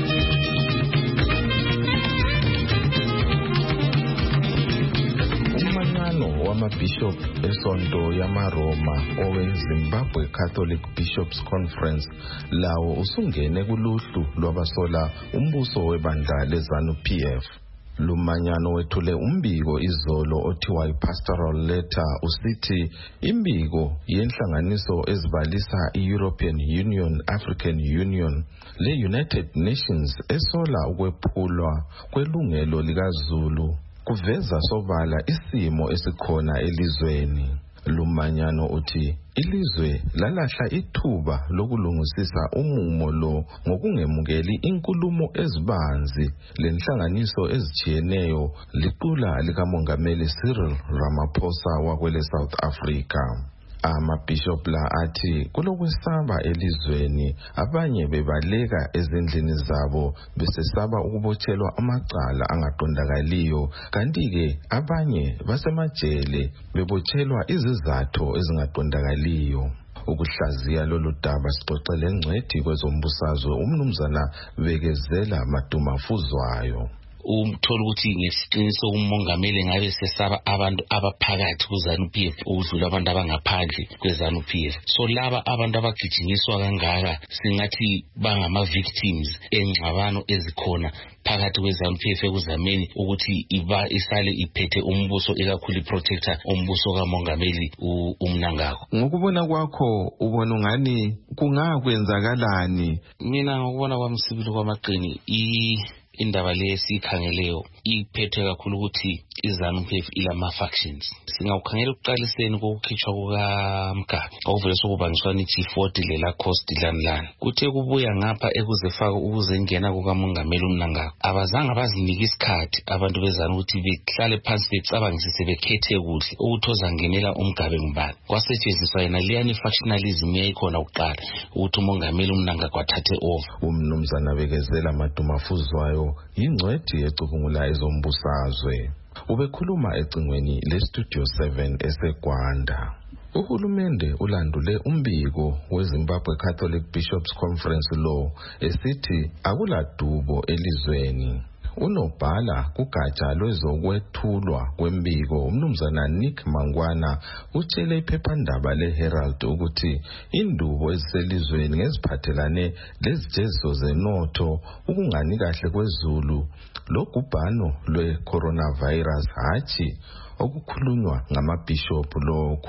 Wamabishop esonto yamaRoma oweZimbabwe Catholic Bishops Conference lawo usungene kuluhlu lwabasola umbuso webandla leZanu P F. Lumanyano wethule umbiko izolo othiwa ipastoral letter usithi imbiko yenhlanganiso ezibalisa iEuropean Union, African Union le United Nations esola ukwephulwa kwelungelo likaZulu kuveza sobala isimo esikhona elizweni. Lumanyano uthi ilizwe lalahla ithuba lokulungisisa umumo lo ngokungemukeli inkulumo ezibanzi lenhlanganiso ezijiyeneyo liqula likamongameli Cyril Ramaphosa wakwele South Africa. Amabishop la athi kulokwesaba elizweni, abanye bebaleka ezindlini zabo besesaba ukubotshelwa amacala angaqondakaliyo, kanti-ke abanye basemajele bebotshelwa izizathu ezingaqondakaliyo. Ukuhlaziya lolu daba sixoxele ngcwethi kwezombusazwe umnumzana Bekezela Madumafuzwayo. Umthola ukuthi ngesiqiniso umongameli ngabe sesaba abantu abaphakathi kuZanu P F ukudlula abantu abangaphandle kweZanu P F. So laba abantu abagijinyiswa kangaka singathi bangama victims engxabano ezikhona phakathi kweZanu P F ekuzameni ukuthi iba isale iphethe umbuso ekakhulu protector umbuso kamongameli uMnangagwa. Ngokubona kwakho ubona ngani kungakwenzakalani? Mina ngokubona kwami sibili kwamaqini i indaba lesikhangeleyo iphethwe kakhulu ukuthi iZanu P F ilama factions. Singawukhangela ukuqaliseni kokukhitshwa kukaMgabe ovele sokubangiswa nithi forty lela cost lanlana kuthe kubuya ngapha ekuzefaka ukuzengena kukamongameli uMnangagwa. Abazange bazinika isikhathi abantu beZanu ukuthi behlale phansi becabangisise bekhethe kuhle ukuthi ozangenela uMgabe ngubani. Kwasetshenziswa yena liyani factionalism yayikhona ukuqala ukuthi umongameli uMnangagwa athathe over. Umnumzana Bekezela Madumafuzwayo yingcwethi ecubungula ezombusazwe. Ubekhuluma ecingweni le Studio seven eseGwanda. Uhulumende ulandule umbiko weZimbabwe Catholic Bishops Conference lo esithi akuladubo elizweni. Unobhala kugatsha lwezokwethulwa kwembiko umnumzana Nick Mangwana utshele iphephandaba leHerald ukuthi indubo eziselizweni ngeziphathelane lezijeziso zenotho, ukungani kahle kwezulu, logubhano lwe coronavirus hatshi okukhulunywa ngamabishop lokhu.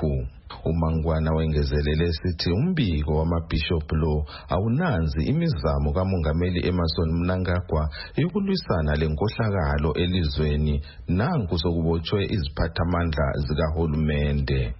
uMangwana wengezelele esithi umbiko wamabishop lo awunanzi imizamo kamongameli Emmerson Mnangagwa yokulwisana lenkohlakalo elizweni nanku sokubotshwe iziphathamandla zikahulumende.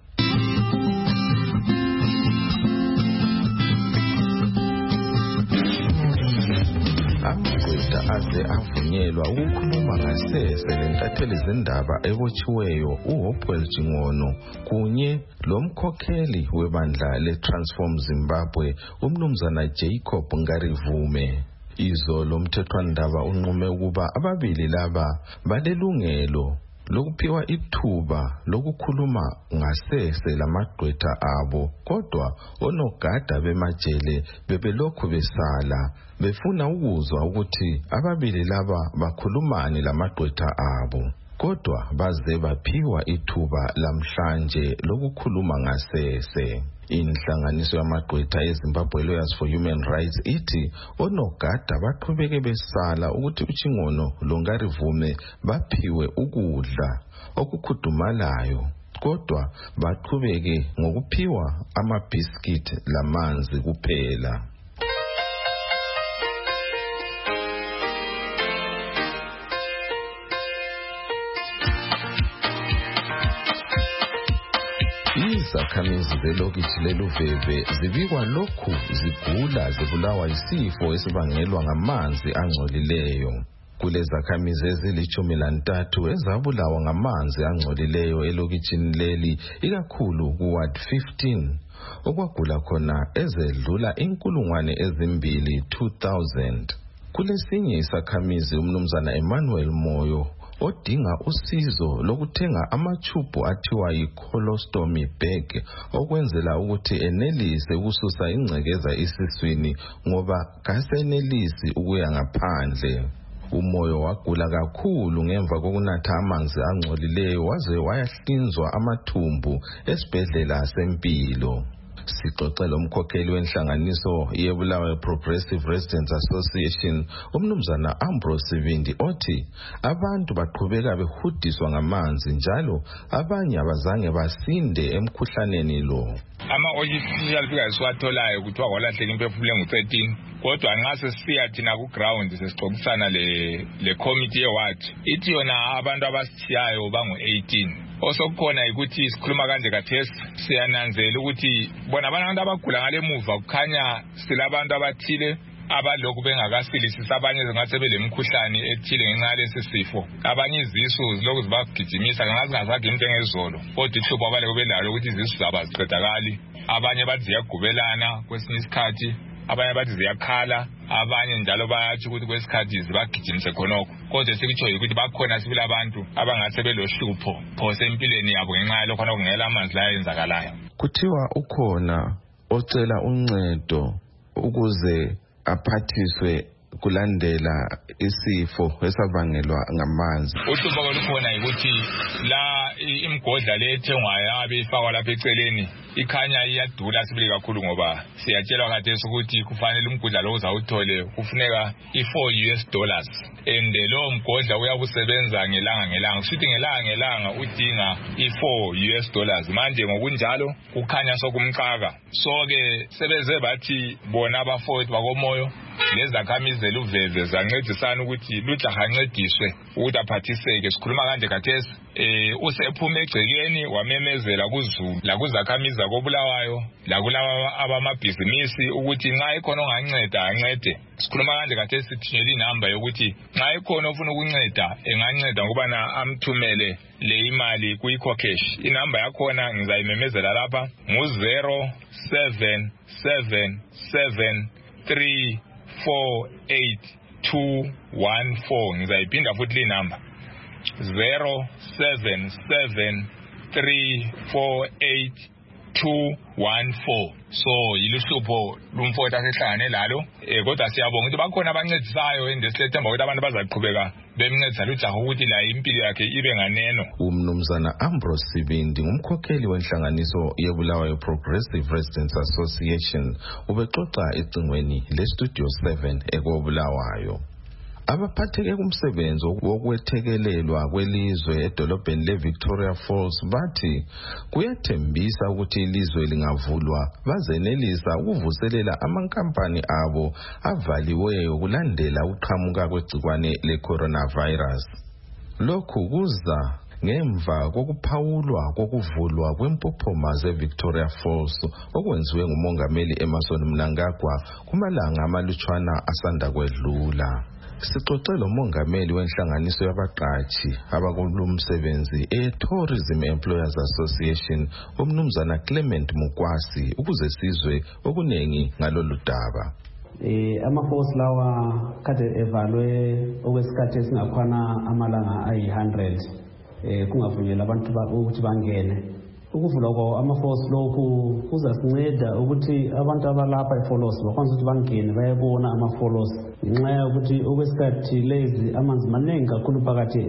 Amagqwetha aze avunyelwa ukukhuluma ngasese lentatheli zindaba ebotshiweyo uHopewell Jingono kunye lomkhokheli webandla leTransform Zimbabwe umnumzana Jacob Ngarivume. Izolo umthethwandaba unqume ukuba ababili laba balelungelo lokuphiwa ithuba lokukhuluma ngasese lamagqwetha abo, kodwa onogada bemajele bebelokhu besala befuna ukuzwa ukuthi ababili laba bakhulumani lamagqwetha abo, kodwa baze baphiwa ithuba lamhlanje lokukhuluma ngasese. Inhlanganiso yamagqwetha eZimbabwe Lawyers for Human Rights ithi onogada baqhubeke besala ukuthi uChingono loNgarivume baphiwe ukudla okukhudumalayo, kodwa baqhubeke ngokuphiwa amabhiskiti lamanzi kuphela. Izakhamizi zelokitshi leLuveve zibikwa lokhu zigula zibulawa isifo esibangelwa ngamanzi angcolileyo. Kulezakhamizi ezilitshumi lantathu ezabulawa ngamanzi angcolileyo elokitshini leli, ikakhulu kuward fifteen, okwagula khona ezedlula inkulungwane ezimbili two thousand. Kulesinye isakhamizi umnumzana Emmanuel Moyo odinga usizo lokuthenga amachubu athiwa yi-colostomy bag okwenzela ukuthi enelise ukususa ingcekeza isiswini ngoba kasenelisi ukuya ngaphandle. Umoyo wagula kakhulu ngemva kokunatha amanzi angcolileyo waze wayahlinzwa amathumbu esibhedlela sempilo. Sixoxela umkhokheli wenhlanganiso yeBulawayo Progressive Residents Association umnumzana Ambrose Sibindi othi abantu baqhubeka behudiswa ngamanzi njalo abanye abazange basinde emkhuhlaneni lo. Ama-official figures siwatholayo kuthiwa kwalahleka imphefumulo engu-thirteen, kodwa nxa sesiya thina ku-ground sesixoxisana le committee yeward ithi yona abantu abasithiyayo bangu-eighteen. Osokukhona ukuthi sikhuluma kanje kathesi siyananzela ukuthi bona abantu abagula ngale muva kukhanya silabantu abathile abalokhu bengakasilisisa, abanye zingathi belemkhuhlane ethile ngenxa yalesi sifo, abanye izisu zilokhu zibagijimisa ngazingazakhe into engezolo, kodwa ihlupho abaleke belalo ukuthi izisu zaba ziqedakali, abanye bathi ziyagubelana kwesinye isikhathi, abanye bathi ziyakhala, abanye njalo bayathi ukuthi kwesikhathi zibagijimise khonokho. Kodwa sikutsho ukuthi bakhona sibili abantu abangathi belohlupho phose empilweni yabo ngenxa yalokho okungela amanzi la yenzakalayo. Kuthiwa ukhona ocela uncedo ukuze aphathiswe kulandela isifo esabangelwa ngamanzi. Uhlupho olukhona ukuthi la imgodla le ethengwayo abe ifakwa lapha eceleni ikhanya iyadula sibili kakhulu ngoba siyatshelwa khathesi ukuthi kufanele umgodla lo uzawuthole kufuneka i-four U S dollars, and lo mgodla uyabusebenza ngelanga ngelanga, sithi ngelanga ngelanga udinga i-four U S dollars. Manje ngokunjalo kukhanya sokumqaka, so ke sebeze bathi bona abafowethu bakomoyo lezakhamizi zeluveve zancedisana ukuthi lujaha ancediswe ukuthi aphathiseke. Sikhuluma kanje khathesi eh usephume egcekeni wamemezela kuZulu la kuzakhamizi zakobulawayo la kulaba abamabhizinisi ukuthi nxa ikhona onganceda ancede. Sikhuluma kanje khathesi sithinyela inamba yokuthi nxa ikhona ofuna ukunceda enganceda ngoba na amthumele le imali kuyi-cash. Inamba yakhona ngizayimemezela lapha ngu zero seven seven seven three four eight two one four. Ngizayiphinda futhi le number zero seven seven three four eight two one four. So yiluhlupho lumfowethu asehlangane lalo, eh kodwa siyabonga ukuthi bakhona abancedisayo endesilethemba ukuthi abantu bazaqhubeka bemncedisa lujaha ukuthi la impilo yakhe ibe nganeno. Umnumzana Ambrose Sibindi ngumkhokheli wenhlanganiso yeBulawayo Progressive Residents Association ubexoxa ecingweni leStudio seven ekobulawayo. Abaphatheke kumsebenzi wokwethekelelwa kwelizwe edolobheni leVictoria Falls bathi kuyathembisa ukuthi ilizwe lingavulwa bazenelisa ukuvuselela amankampani abo avaliweyo kulandela uqhamuka kwegcikwane le-coronavirus. Lokhu kuza ngemva kokuphawulwa kokuvulwa kwempophoma zeVictoria Falls okwenziwe ngumongameli Emmerson Mnangagwa kumalanga amalutshwana asanda kwedlula. Sixoxe lomongameli wenhlanganiso yabaqatshi abakulumsebenzi e-Tourism Employers Association umnumzana Clement Mukwasi ukuze sizwe okunengi ngalolu daba. Eh ama-force lawa kade evalwe okwesikhathi esingakhwana amalanga ayi one hundred eh kungavunyelwa abantu ukuthi bangene. Ukuvulwa kwawo ama-force lokhu kuzasinceda ukuthi abantu abalapha eFolos bakwazi ukuthi bangene bayabona ama-Folos ngenxa yokuthi okwesikhathi lezi amanzi maningi kakhulu phakathi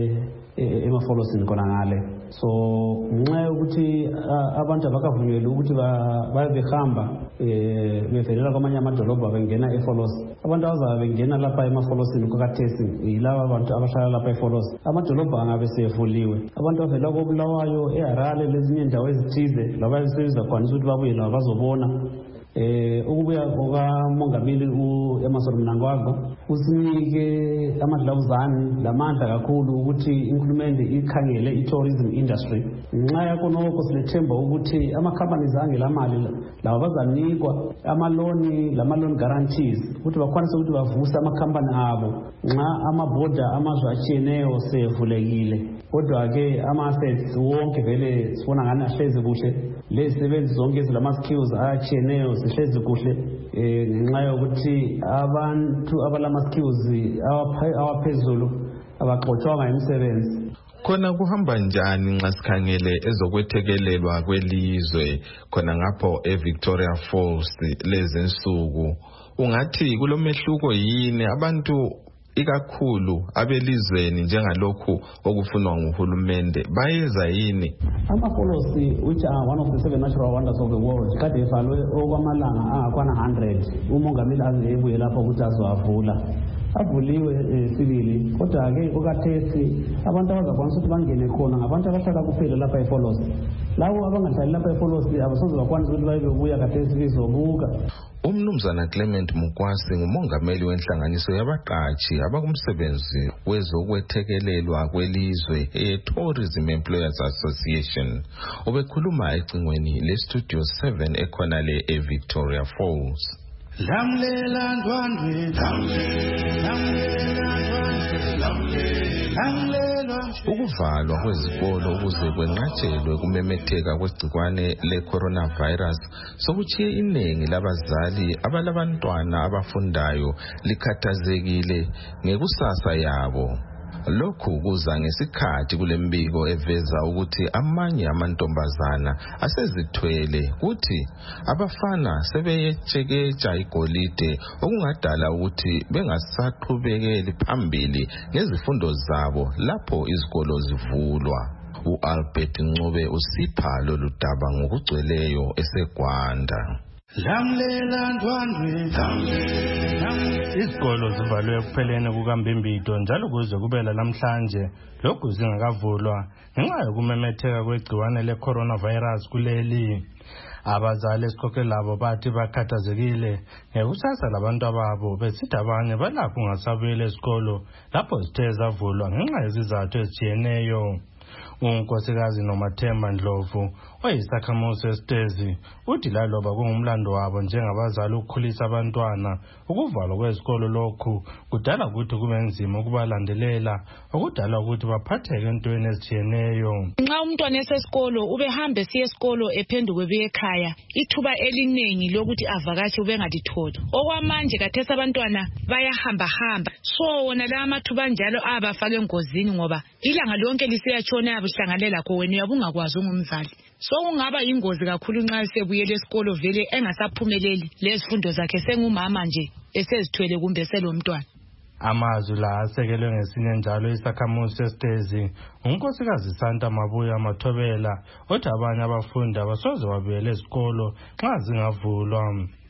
emafolosini khona ngale. So ngenxa yokuthi abantu abakavunyelwa ukuthi babe behamba bevelela kwamanye amadolobha bengena eFolos, abantu abazabe bengena lapha emafolosini kwakathesi yilaba abantu abahlala lapha eFolos. Amadolobha angabe sevuliwe, abantu avela koBulawayo, eHarare lezinye indawo ezithize laba besebenzakwanisa ukuthi babuye laba bazobona. Eh ukubuya kukamongameli uEmmerson Mnangagwa usinike amadlawuzane lamandla kakhulu ukuthi inkulumende ikhangele i-tourism industry. Ngenxa yakho nokho silethemba ukuthi ama-companies angela mali lawa bazanikwa amaloni lama-loan guarantees ukuthi bakwanise ukuthi bavuse ama-company abo nxa amaboda amazwe atshiyeneyo sevulekile. Kodwa-ke ama-assets wonke vele sibona ngani ahlezi kuhle, lezisebenzi zonke ezilama-skills atshiyeneyo sihlezi kuhle ngenxa yokuthi abantu abalama-skills awaphezulu abaxotshwanga imisebenzi. Khona kuhamba njani nxa sikhangele ezokwethekelelwa kwelizwe khona ngapho eVictoria Falls lezinsuku? Ungathi kulomehluko yini abantu ikakhulu abelizweni njengalokhu okufunwa nguhulumende bayeza yini? Ama-Folos which are one of the seven natural wonders of the world kade evalwe okwamalanga angakwana one hundred. Umongameli azebuye lapho ukuthi azowavula. Avuliwe sibili kodwa-ke okathesi abantu abazakwanisa ukuthi bangene khona ngabantu abahlala kuphela lapha eFolos. Labo abangahlali lapha eFolos abasoze bakwanisa ukuthi baye bebuya kathesi bezobuka. Umnumzana Clement Mukwasi ngumongameli wenhlanganiso yabaqatshi abakumsebenzi wezokwethekelelwa kwelizwe e-Tourism Employers Association. Ubekhuluma ecingweni le-Studio seven ekhona le eVictoria Falls. Lamlela ndwandwe, lamlela ndwandwe, lamlela. Ukuvalwa kwezikolo ukuze kwenqatshelwe kumemetheka kwegcikwane le-coronavirus sokuchiye iningi labazali abalabantwana abafundayo likhathazekile ngekusasa yabo. Lokhu kuza ngesikhathi kulembiko eveza ukuthi amanye amantombazana asezithwele kuthi abafana sebeyetshekeja igolide okungadala ukuthi bengasaqhubekeli phambili ngezifundo zabo lapho izikolo zivulwa. uAlbert Ncube usipha lolu daba ngokugcweleyo eseGwanda. Lamlela ndwandwe, izikolo zivalwe kupheleni kukaMbimbito njalo kuze kubela namhlanje lokhu zingakavulwa ngenxa yokumemetheka kwegciwane le-coronavirus kuleli. Abazali esikhokhe labo bathi bakhathazekile ngekusasa labantu ababo besithi abanye balakho ungasabuyela esikolo lapho zithe zavulwa ngenxa yezizathu ezitshiyeneyo. Unkosikazi Nomathemba Ndlovu oyisakhamuzi esitezi uthi laloba kungumlando wabo njengabazali ukukhulisa abantwana ukuvalwa kwezikolo lokhu kudala ukuthi kube nzima ukubalandelela okudala ukuthi baphatheke entweni ezitshiyeneyo. Nxa umntwana esesikolo ubehamba esiye esikolo ephenduke ebuye ekhaya ithuba eliningi lokuthi avakatshe ubengalitholi. Okwamanje kathesi abantwana bayahamba hamba so wona la amathuba njalo abafake engozini ngoba ilanga lonke lisiyatshona abihlanganela kho wena uyabungakwazi ungumzali. So ungaba ingozi kakhulu nxa sebuyele esikolo vele engasaphumeleli lezifundo zakhe sengumama nje esezithwele kumbe selomntwana. Amazwi la asekelwe ngesinye njalo isakhamuzi sesitezi unkosikazi Santa Mabuya Mathobela othi abanye abafundi abasoze babuyele esikolo nxa zingavulwa.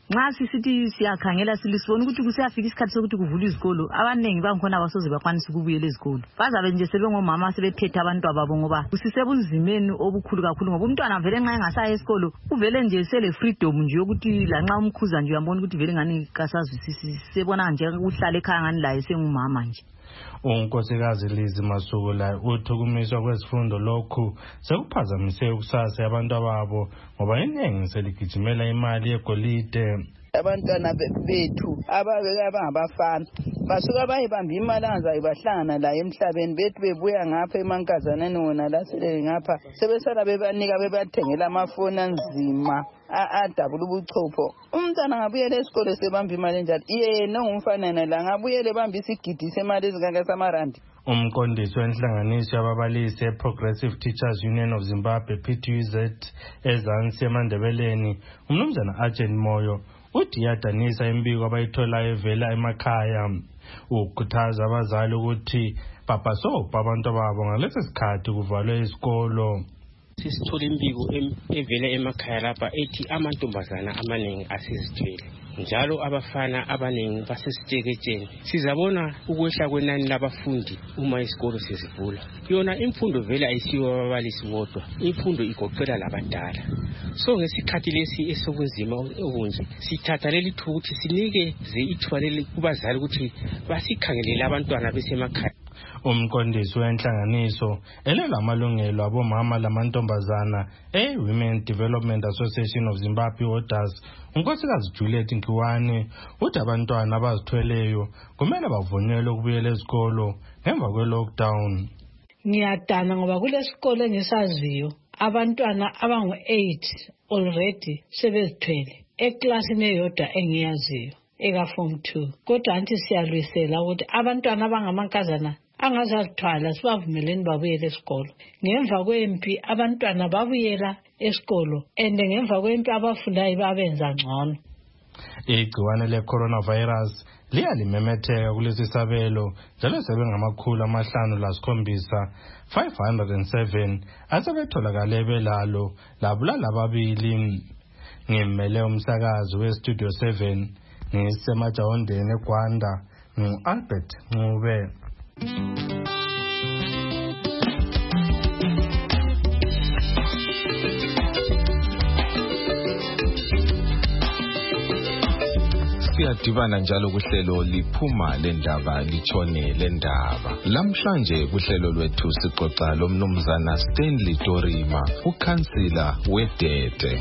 nxa sisithi siyakhangela silisibona ukuthi kusiyafika isikhathi sokuthi kuvulwe izikolo abaningi bangikhona abasoze bakwanisa ukubuyela ezikolo bazabe nje sebengomama sebephethe abantwana babo ngoba kusisebunzimeni obukhulu kakhulu ngoba umntwana vele nxa engasaya esikolo uvele nje sele freedom nje yokuthi lanxa umkhuza nje uyambona ukuthi vele ngani kasazwisisi sebona nje uhlala ekhaya ngani laye sengumama nje. unkosikazi Lizi Masukula uthukumiswa kwezifundo lokhu sekuphazamise ukusasa yabantu ababo ngoba iningi seligijimela imali yegolide. Abantwana bethu ababeka abangabafana basuka bayibamba imali angazayo bahlangana la emhlabeni bethu bebuya ngapha emankazaneni wona la sele ngapha sebesala bebanika bebathengela amafoni anzima adabula ubuchopho. Umntana ngabuyela esikole sebamba imali njalo yena ngumfanana la ngabuyele bamba isigidi semali ezingaka samarandi. Umqondisi wenhlanganiso yababalisi eProgressive Teachers Union of Zimbabwe P T U Z ezansi eMandebeleni umnumzana Arjen Moyo uthi yadanisa imbiko abayitholayo evela emakhaya ukukhuthaza abazali ukuthi bapasopa abantu babo ngalesi sikhathi kuvalwe isikolo. Sisithola imbiko evela emakhaya lapha ethi amantombazana amaningi asizithwele njalo abafana abaningi basesiteketsheni. Sizabona ukwehla kwenani labafundi uma isikolo sezivula. Yona imfundo vele ayisiyo ababalisi bodwa, imfundo igoqela labadala. So ngesikhathi lesi esobunzima obunje sithatha leli thuba ukuthi sinike ze ithwalele kubazali ukuthi basikhangelele abantwana besemakhaya. Umqondisi wenhlanganiso elela amalungelo abomama lamantombazana e-Women Development Association of Zimbabwe Orders unkosikazi Juliet Nkiwane uthi abantwana abazithweleyo kumele bavunyelwe ukubuyela esikolo ngemva kwe-lockdown. Ngiyadana ngoba kulesikolo engisaziyo abantwana abangu eight already sebezithwele eklasini eyodwa engiyaziyo eka form two. Kodwa anti siyalwisela ukuthi abantwana abangamankazana angazazithwala sibavumeleni babuyele esikolo. Ngemva kwempi abantwana babuyela esikolo and ngemva kwempi abafundayo babenza ngcono. Igciwane le-coronavirus liyalimemetheka kulesi sabelo njalo sebengamakhulu amahlanu lasikhombisa five hundred and seven asebetholakale belalo labulala ababili. Ngimele umsakazi weStudio seven ngisemajawondeni eGwanda ngu-Albert Ncube. Siyadibana njalo kuhlelo liphuma lendaba litshone lendaba. Lamhlanje kuhlelo lwethu sixoxa lomnumzana Stanley Dorima, ukhansila weDete.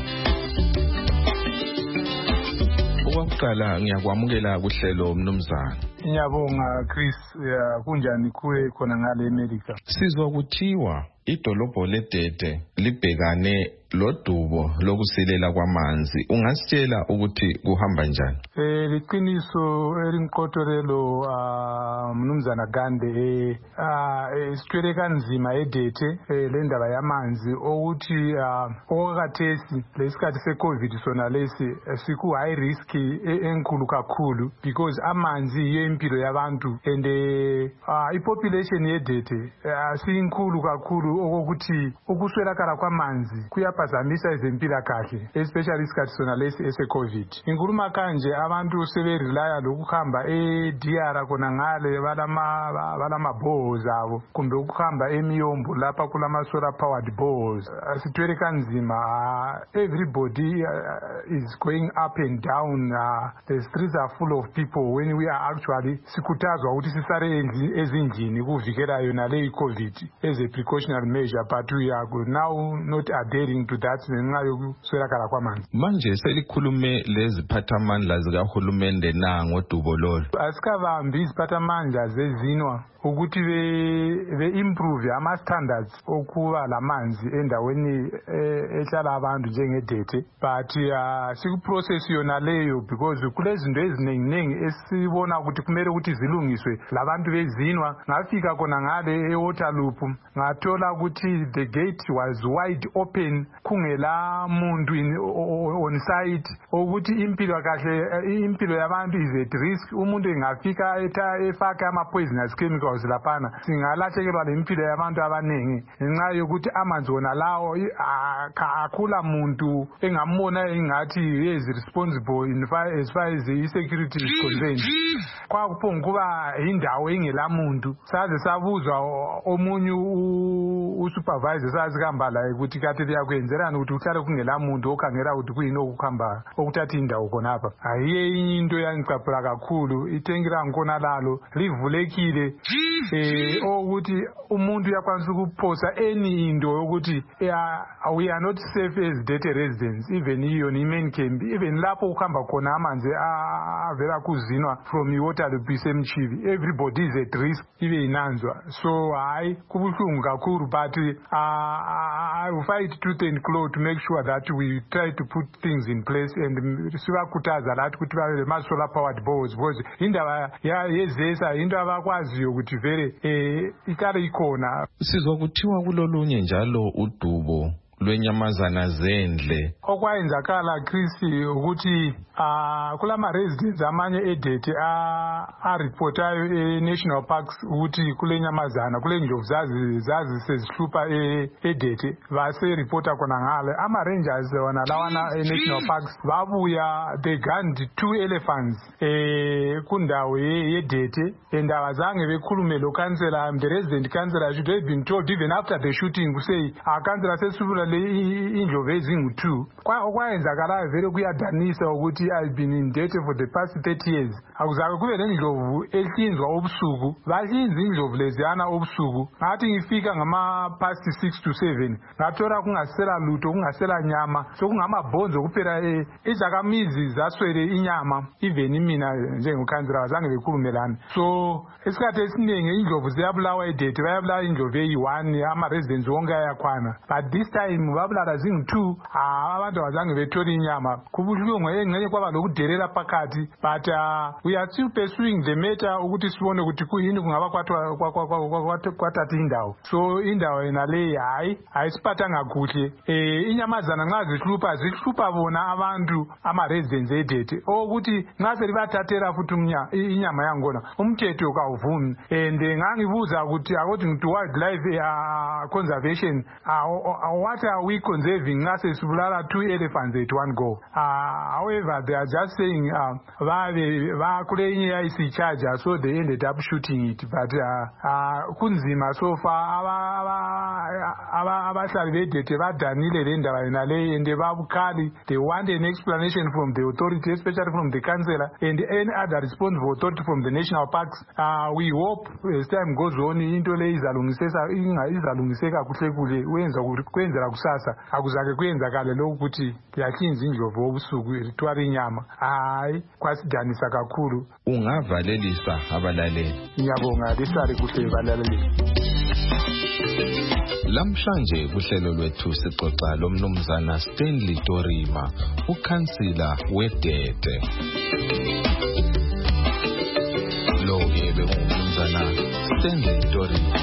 Okokuqala ngiyakwamukela kuhlelo mnumzana. Ngiyabonga Chris, kunjani kuwe khona ngale America? Sizwa kuthiwa idolobho leDete libhekane lodubo lokusilela kwamanzi. Ungasitshela ukuthi kuhamba njani? Eh liqiniso elinqotorelo mnumzana Gande eh isitwele kanzima eDete le ndaba yamanzi ukuthi okakathesi lesikhathi seCovid sona lesi siku high risk enkulu kakhulu because amanzi yempilo yabantu and ipopulation yeDete asinkulu kakhulu okokuthi ukuswelakala kwamanzi kuyaphazamisa ezempilakahle especially isikhathi sona lesi ese-COVID. Inkuluma kanje abantu seberelaya lokuhamba e-D R kona ngale balama balama abo kumbe ukuhamba emiyombo lapha kulama solar powered balls. Asithwele kanzima, everybody uh, is going up and down. Uh, the streets are full of people when we are actually sikhuthazwa ukuthi sisare ezindlini kuvikela yona le COVID as a precautionary measure, but we are now not adhering to that ngenxa yokuswelakala kwamanzi. Manje selikhulume leziphathamandla zikahulumende na ngodubo lolo. Asikavambi iziphathamandla zezinwa ukuthi be improve ama standards okuba lamanzi endaweni ehlala abantu njengeDete, but siku process yona leyo because kulezinto eziningi ningi esibona ukuthi kumele ukuthi zilungiswe labantu bezinwa. Ngafika kona ngale eWaterloop ngathola ukuthi the gate was wide open kungela muntu on site ukuthi impilo kahle impilo yabantu is at risk umuntu engafika eta efaka ama poisonous chemicals laphana singalahlekelwa lempilo yabantu abaningi ngenxa yokuthi amanzi wona lawo akula muntu engambona ingathi is responsible in far as far as the security is concerned kwakuphonga kuba indawo engela muntu saze sabuzwa omunye usupervisor sazi kamba la ukuthi kathi liyakwenzelana ukuthi uhlale kungela muntu okhangela ukuthi kuyini okukhamba okuthatha indawo khonapha ayiye into yangicaphula kakhulu itengi langkhona lalo livulekile eh ukuthi umuntu uyakwanisa ukuphosa any into ukuthi we are not safe as data residents even iyo ni main camp even lapho ukuhamba khona amanzi avela kuzinwa from iwater lupise emchibi everybody is at risk ibe inanzwa so hayi kubuhlungu kakhulu but uh, I will fight tooth and claw to make sure that we try to put things in place and sibakhuthaza lathi ukuthi babe ma solar powered boats because indaba yezesa into abakwaziyo ukuthi vele eh ikale ikhona sizwa kuthiwa kulolunye njalo udubo lwenyamazana zendle okwayenzakala Chris ukuthi ah kulama residents amanye edete a a reportayo e national parks ukuthi kulenyamazana kule ndlovu zazi zazi sezihlupa edete base reporter kona ngale ama rangers wana lawana e national parks babuya they gunned two elephants eh kundawo yedete endaba zange bekhulume lo councillor the resident councillor should have been told even after the shooting to say a councillor sesubula le indlovu ezingu two kwa okwayenzakala vele kuyadanisa ukuthi I've been in debt for the past thirty years akuzake kube lendlovu ehlinzwa obusuku bahlinza indlovu leziyana obusuku ngathi ngifika ngama past six to seven ngathola kungasela lutho kungasela nyama sokungamabhonzo kuphela izakamizi zaswele inyama even mina njengokhanzela azange bekhulumelana so esikhathi esiningi indlovu ziyabulawa edete bayabulawa indlovu eyi one ama residents wonke ayakhwana but this time babulala zingu two abantu azange bethola inyama kubuhlungu engcenye kwaba lokudelela phakathi but uh, we are still pursuing the matter ukuthi sibone ukuthi kuyini kungaba kwathwa kwathatha indawo so indawo yena le hayi ayisiphathanga kuhle eh inyamazana nxa zihlupha zihlupha bona abantu ama residents edete ukuthi nxa selibathathela futhi inyama yangona umthetho kawuvumi and ngangibuza ukuthi according to wildlife uh, conservation uh, what are we conserving nxa sesibulala two elephants at one go uh, however they are just saying ba kulenye yayisi charger so they ended up shooting it but uh, uh, kunzima so far aba abahlali bedete badanile le ndaba yena le and babukhali they want an explanation from the authority especially from the councillor and any other responsible authority from the national parks uh, we hope as time goes on into le izalungiseka izalungiseka kuhle kuhle wenza kwenzela kusasa akuzake kwenzakala lokuthi yahlinza indlovu obusuku ritual inyama hayi kwasidanisa kakhulu ungavalelisa abalaleli ngiyabonga lisale kuhle balaleli lamhlanje kuhlelo lwethu sixoxa lomnumzana Stanley Dorima ukhansila wedete lo ke bengumnumzana Stanley Dorima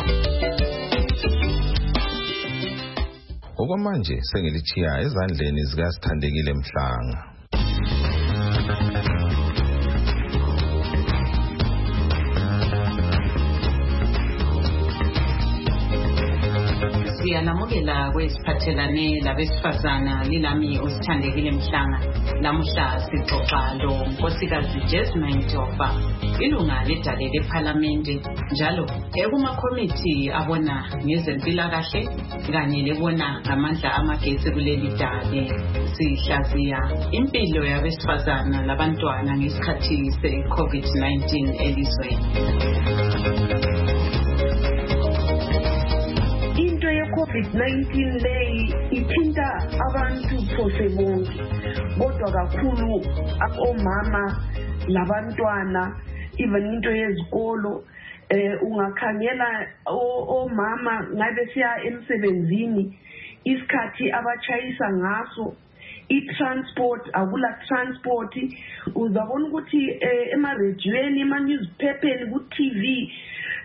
okwamanje sengilithiya ezandleni zikaSithandekile Mhlanga siyanamukela kwesiphathelane labesifazana lilami uSithandekile Mhlanga lamuhla sixoxa lo nkosikazi Jasmine Tofa ilunga ledale leParliament njalo ekuma committee abona ngezempilakahle kanye lebona ngamandla amagetsi kuleli dale sihlaziya impilo yabesifazana labantwana ngesikhathi se COVID nineteen elizweni. Into ye COVID nineteen leyi ithinta abantu phose bonke kodwa kakhulu omama labantwana even into yezikolo eh ungakhangela omama ngabe siya emsebenzini isikhathi abachayisa ngaso i-transport akula transport uzabona ukuthi ema-radioweni ema-newspapers ku-T V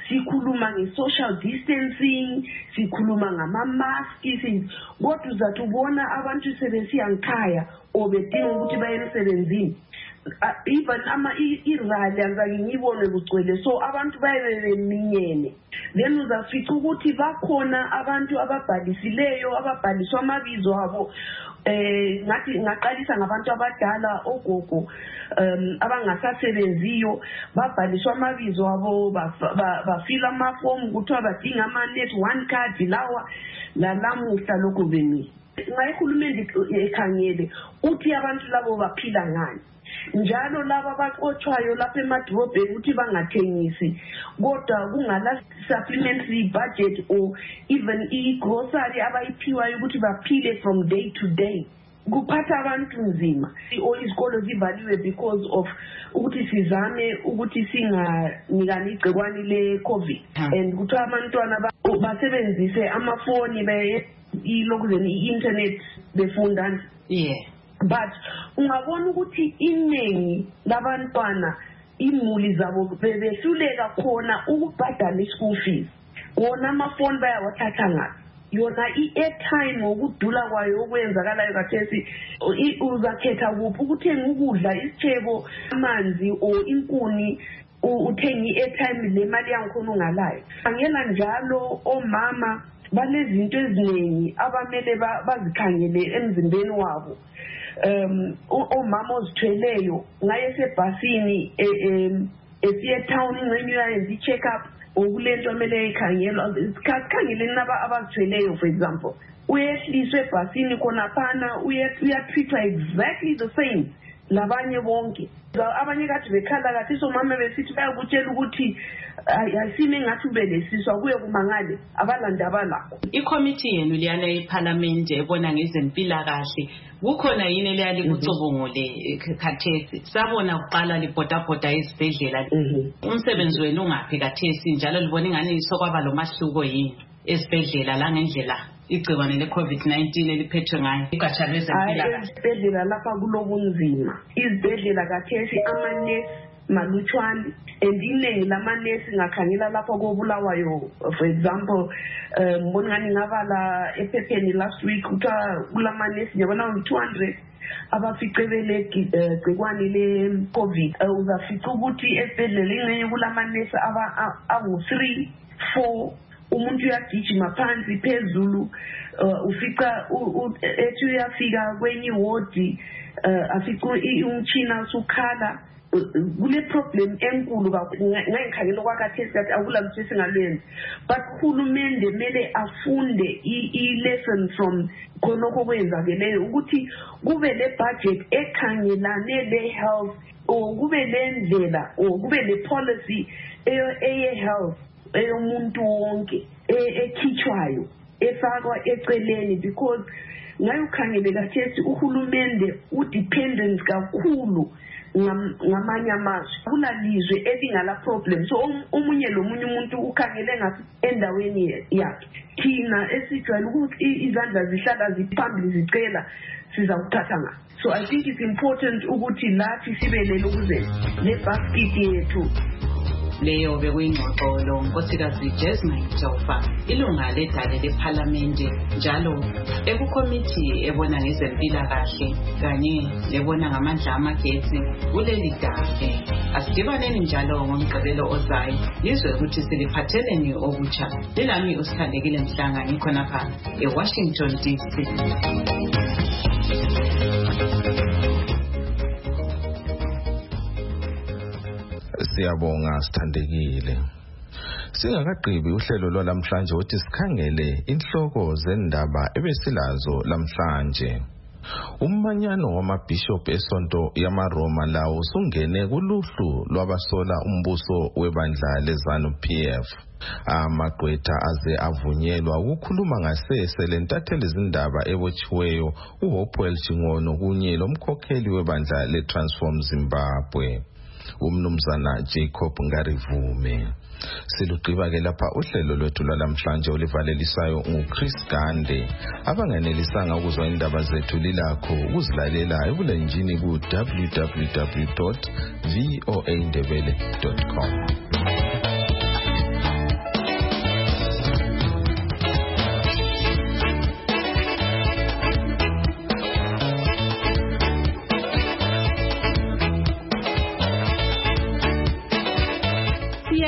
sikhuluma nge-social distancing, sikhuluma ngama-maski, kodwa uzathi ubona abantu sebesiya ngikhaya or bedinga ukuthi baye emsebenzini. Even ama irali angake ngibone kugcwele, so abantu baye beminyene. Then uzafica ukuthi bakhona abantu ababhalisileyo, ababhaliswa amabizo abo eh ngathi ngaqalisa ngabantu abadala ogogo um abangasasebenziyo, babhaliswa amabizo abo, bafila amafomu kuthiwa badinga ama-net one card lawa lalamuhla lokho bemi. Ngayihulumende ekhangele uthi abantu labo baphila ngani. Njalo laba abaqotshwayo lapha emadrobheni ukuthi bangathengisi, kodwa kungala supplementary budget or even i-grocery abayiphiwayo ukuthi baphile from day to day. Kuphatha abantu nzima. Izikolo zivaliwe because of ukuthi sizame ukuthi singanikani igcikwane le-COVID. And kuthiwa abantwana basebenzise amafoni ilokuzeni i-internet befunda. Yeah. But ungabona ukuthi iningi labantwana imuli zabo bebehluleka khona ukubhadala i-school fees. Wona amafoni bayawathatha ngapi. Yona i-airtime ngokudula kwayo okwenzakalayo kathesi uzakhetha kuphi ukuthenga ukudla, isitshebo, amanzi or inkuni, uthenga i-airtime le mali yangikhona ungalayo. Angela njalo omama balezinto eziningi abamele bazikhangele emzimbeni wabo. Um omama ozithweleyo ngaye sebhasini esiye town ingcenye uyayenza i-check up okulento amele ikhangelwa sikhangeleni naba abazithweleyo. For example, uyehliswe ebhasini khona phana uyatreatwa exactly the same labanye bonke. Abanye kade bekhala kathi somama besithi bayakutshela ukuthi ayisime ngathi ubelesiswa kuye kumangale abalandaba lakho. I-committee yenu liyana eParliament ebona ngezempilakahle kukhona yini leyali kucubungule khathesi? Sabona uqala libhodabhoda izibhedlela. Umsebenzi wenu ungaphi khathesi njalo libona ingane isokwaba lo mahluko yini esibhedlela la ngendlela igcikwane le-COVID nineteen eliphethwe ngayo igatsha lwezempilakahle? Esibhedlela lapha kulobunzima. Izibhedlela kathesi amanesi malutshwane and iningi lamanesi ngakhangela lapho kobulawayo. For example, ngibona ngani ngabala ephepheni last week kuthiwa kulamanesi ngiyabona two hundred abaficebele gcikwane le-COVID. Uzafica ukuthi esibhedlela ingcenye kulamanesi angu-three four. Umuntu uyagijima phansi phezulu, ufica ethi uyafika kwenye iwodi afica umtshina usukhala. Kule problem enkulu kakhulu ngikhangela kwakhathesi kathi akula mthe singalwenza, but uhulumende mele afunde i-lesson from khonokho kwenzakeleyo ukuthi kube le budget ekhangelane le-health or kube le ndlela or kube le policy eye-health eyomuntu wonke ekhitshwayo efakwa eceleni, because ngayo ukhangele kathesi uhulumende udependence kakhulu ngamanye amazwe. Kulalizwe elingala problem, so omunye lomunye umuntu ukhangele ngathi endaweni yakhe. Thina esijwayele ukuthi izandla zihlala ziphambili zicela sizakuthatha ngayo. So I think it's important ukuthi lathi sibelele ukuze le basket yethu. Leyo bekuyingxoxo lo nkosikazi Jasmine Jaufa, ilunga ledale leParliament njalo ekukhomithi ebona ngezempilakahle kanye lebona ngamandla amagetsi kuleli dale. Asidibaneni njalo ngomgqibelo ozayo nizwe ukuthi siliphatheleni okutsha. Lilami usithandekile Mhlanga ngikhona pha eWashington D C. Siyabonga sithandekile. Singakaqhibi uhlelo lwalamhlanje uthi sikhangele inhloko zendaba ebesilazo lamhlanje. Ummanyano wamabhishop esonto yamaRoma lawo sungene kuluhlu lwabasola umbuso webandla leZANU P F. Amagqwetha aze avunyelwa ukukhuluma ngasese lentatheli izindaba ebotshiweyo uHopewell Chingono kunye lomkhokheli webandla leTransform Zimbabwe umnumzana Jacob Ngarivume. Siluqiba ke lapha uhlelo lwethu lwalamhlanje olivalelisayo nguChris Gande. Abanganelisanga ukuzwa indaba zethu lilakho ukuzilalela ebulenjini ku w w w dot voa ndebele dot com.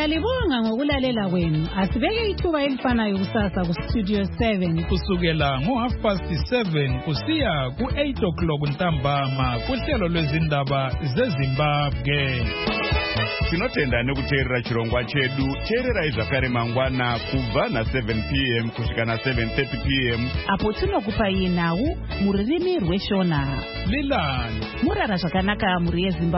Siyalibonga ngokulalela kwenu. Asibeke ithuba elifanayo kusasa ku Studio seven kusukela ngo half past seven kusiya ku eight o'clock ntambama kuhlelo lwezindaba zeZimbabwe. Tinotenda nekuteerera chirongwa chedu. Teererai zvakare mangwana kubva na seven p m kusvika na seven thirty p m apo tinokupai nhau mururimi rweshona. Lilani murara zvakanaka muri yeZimbabwe.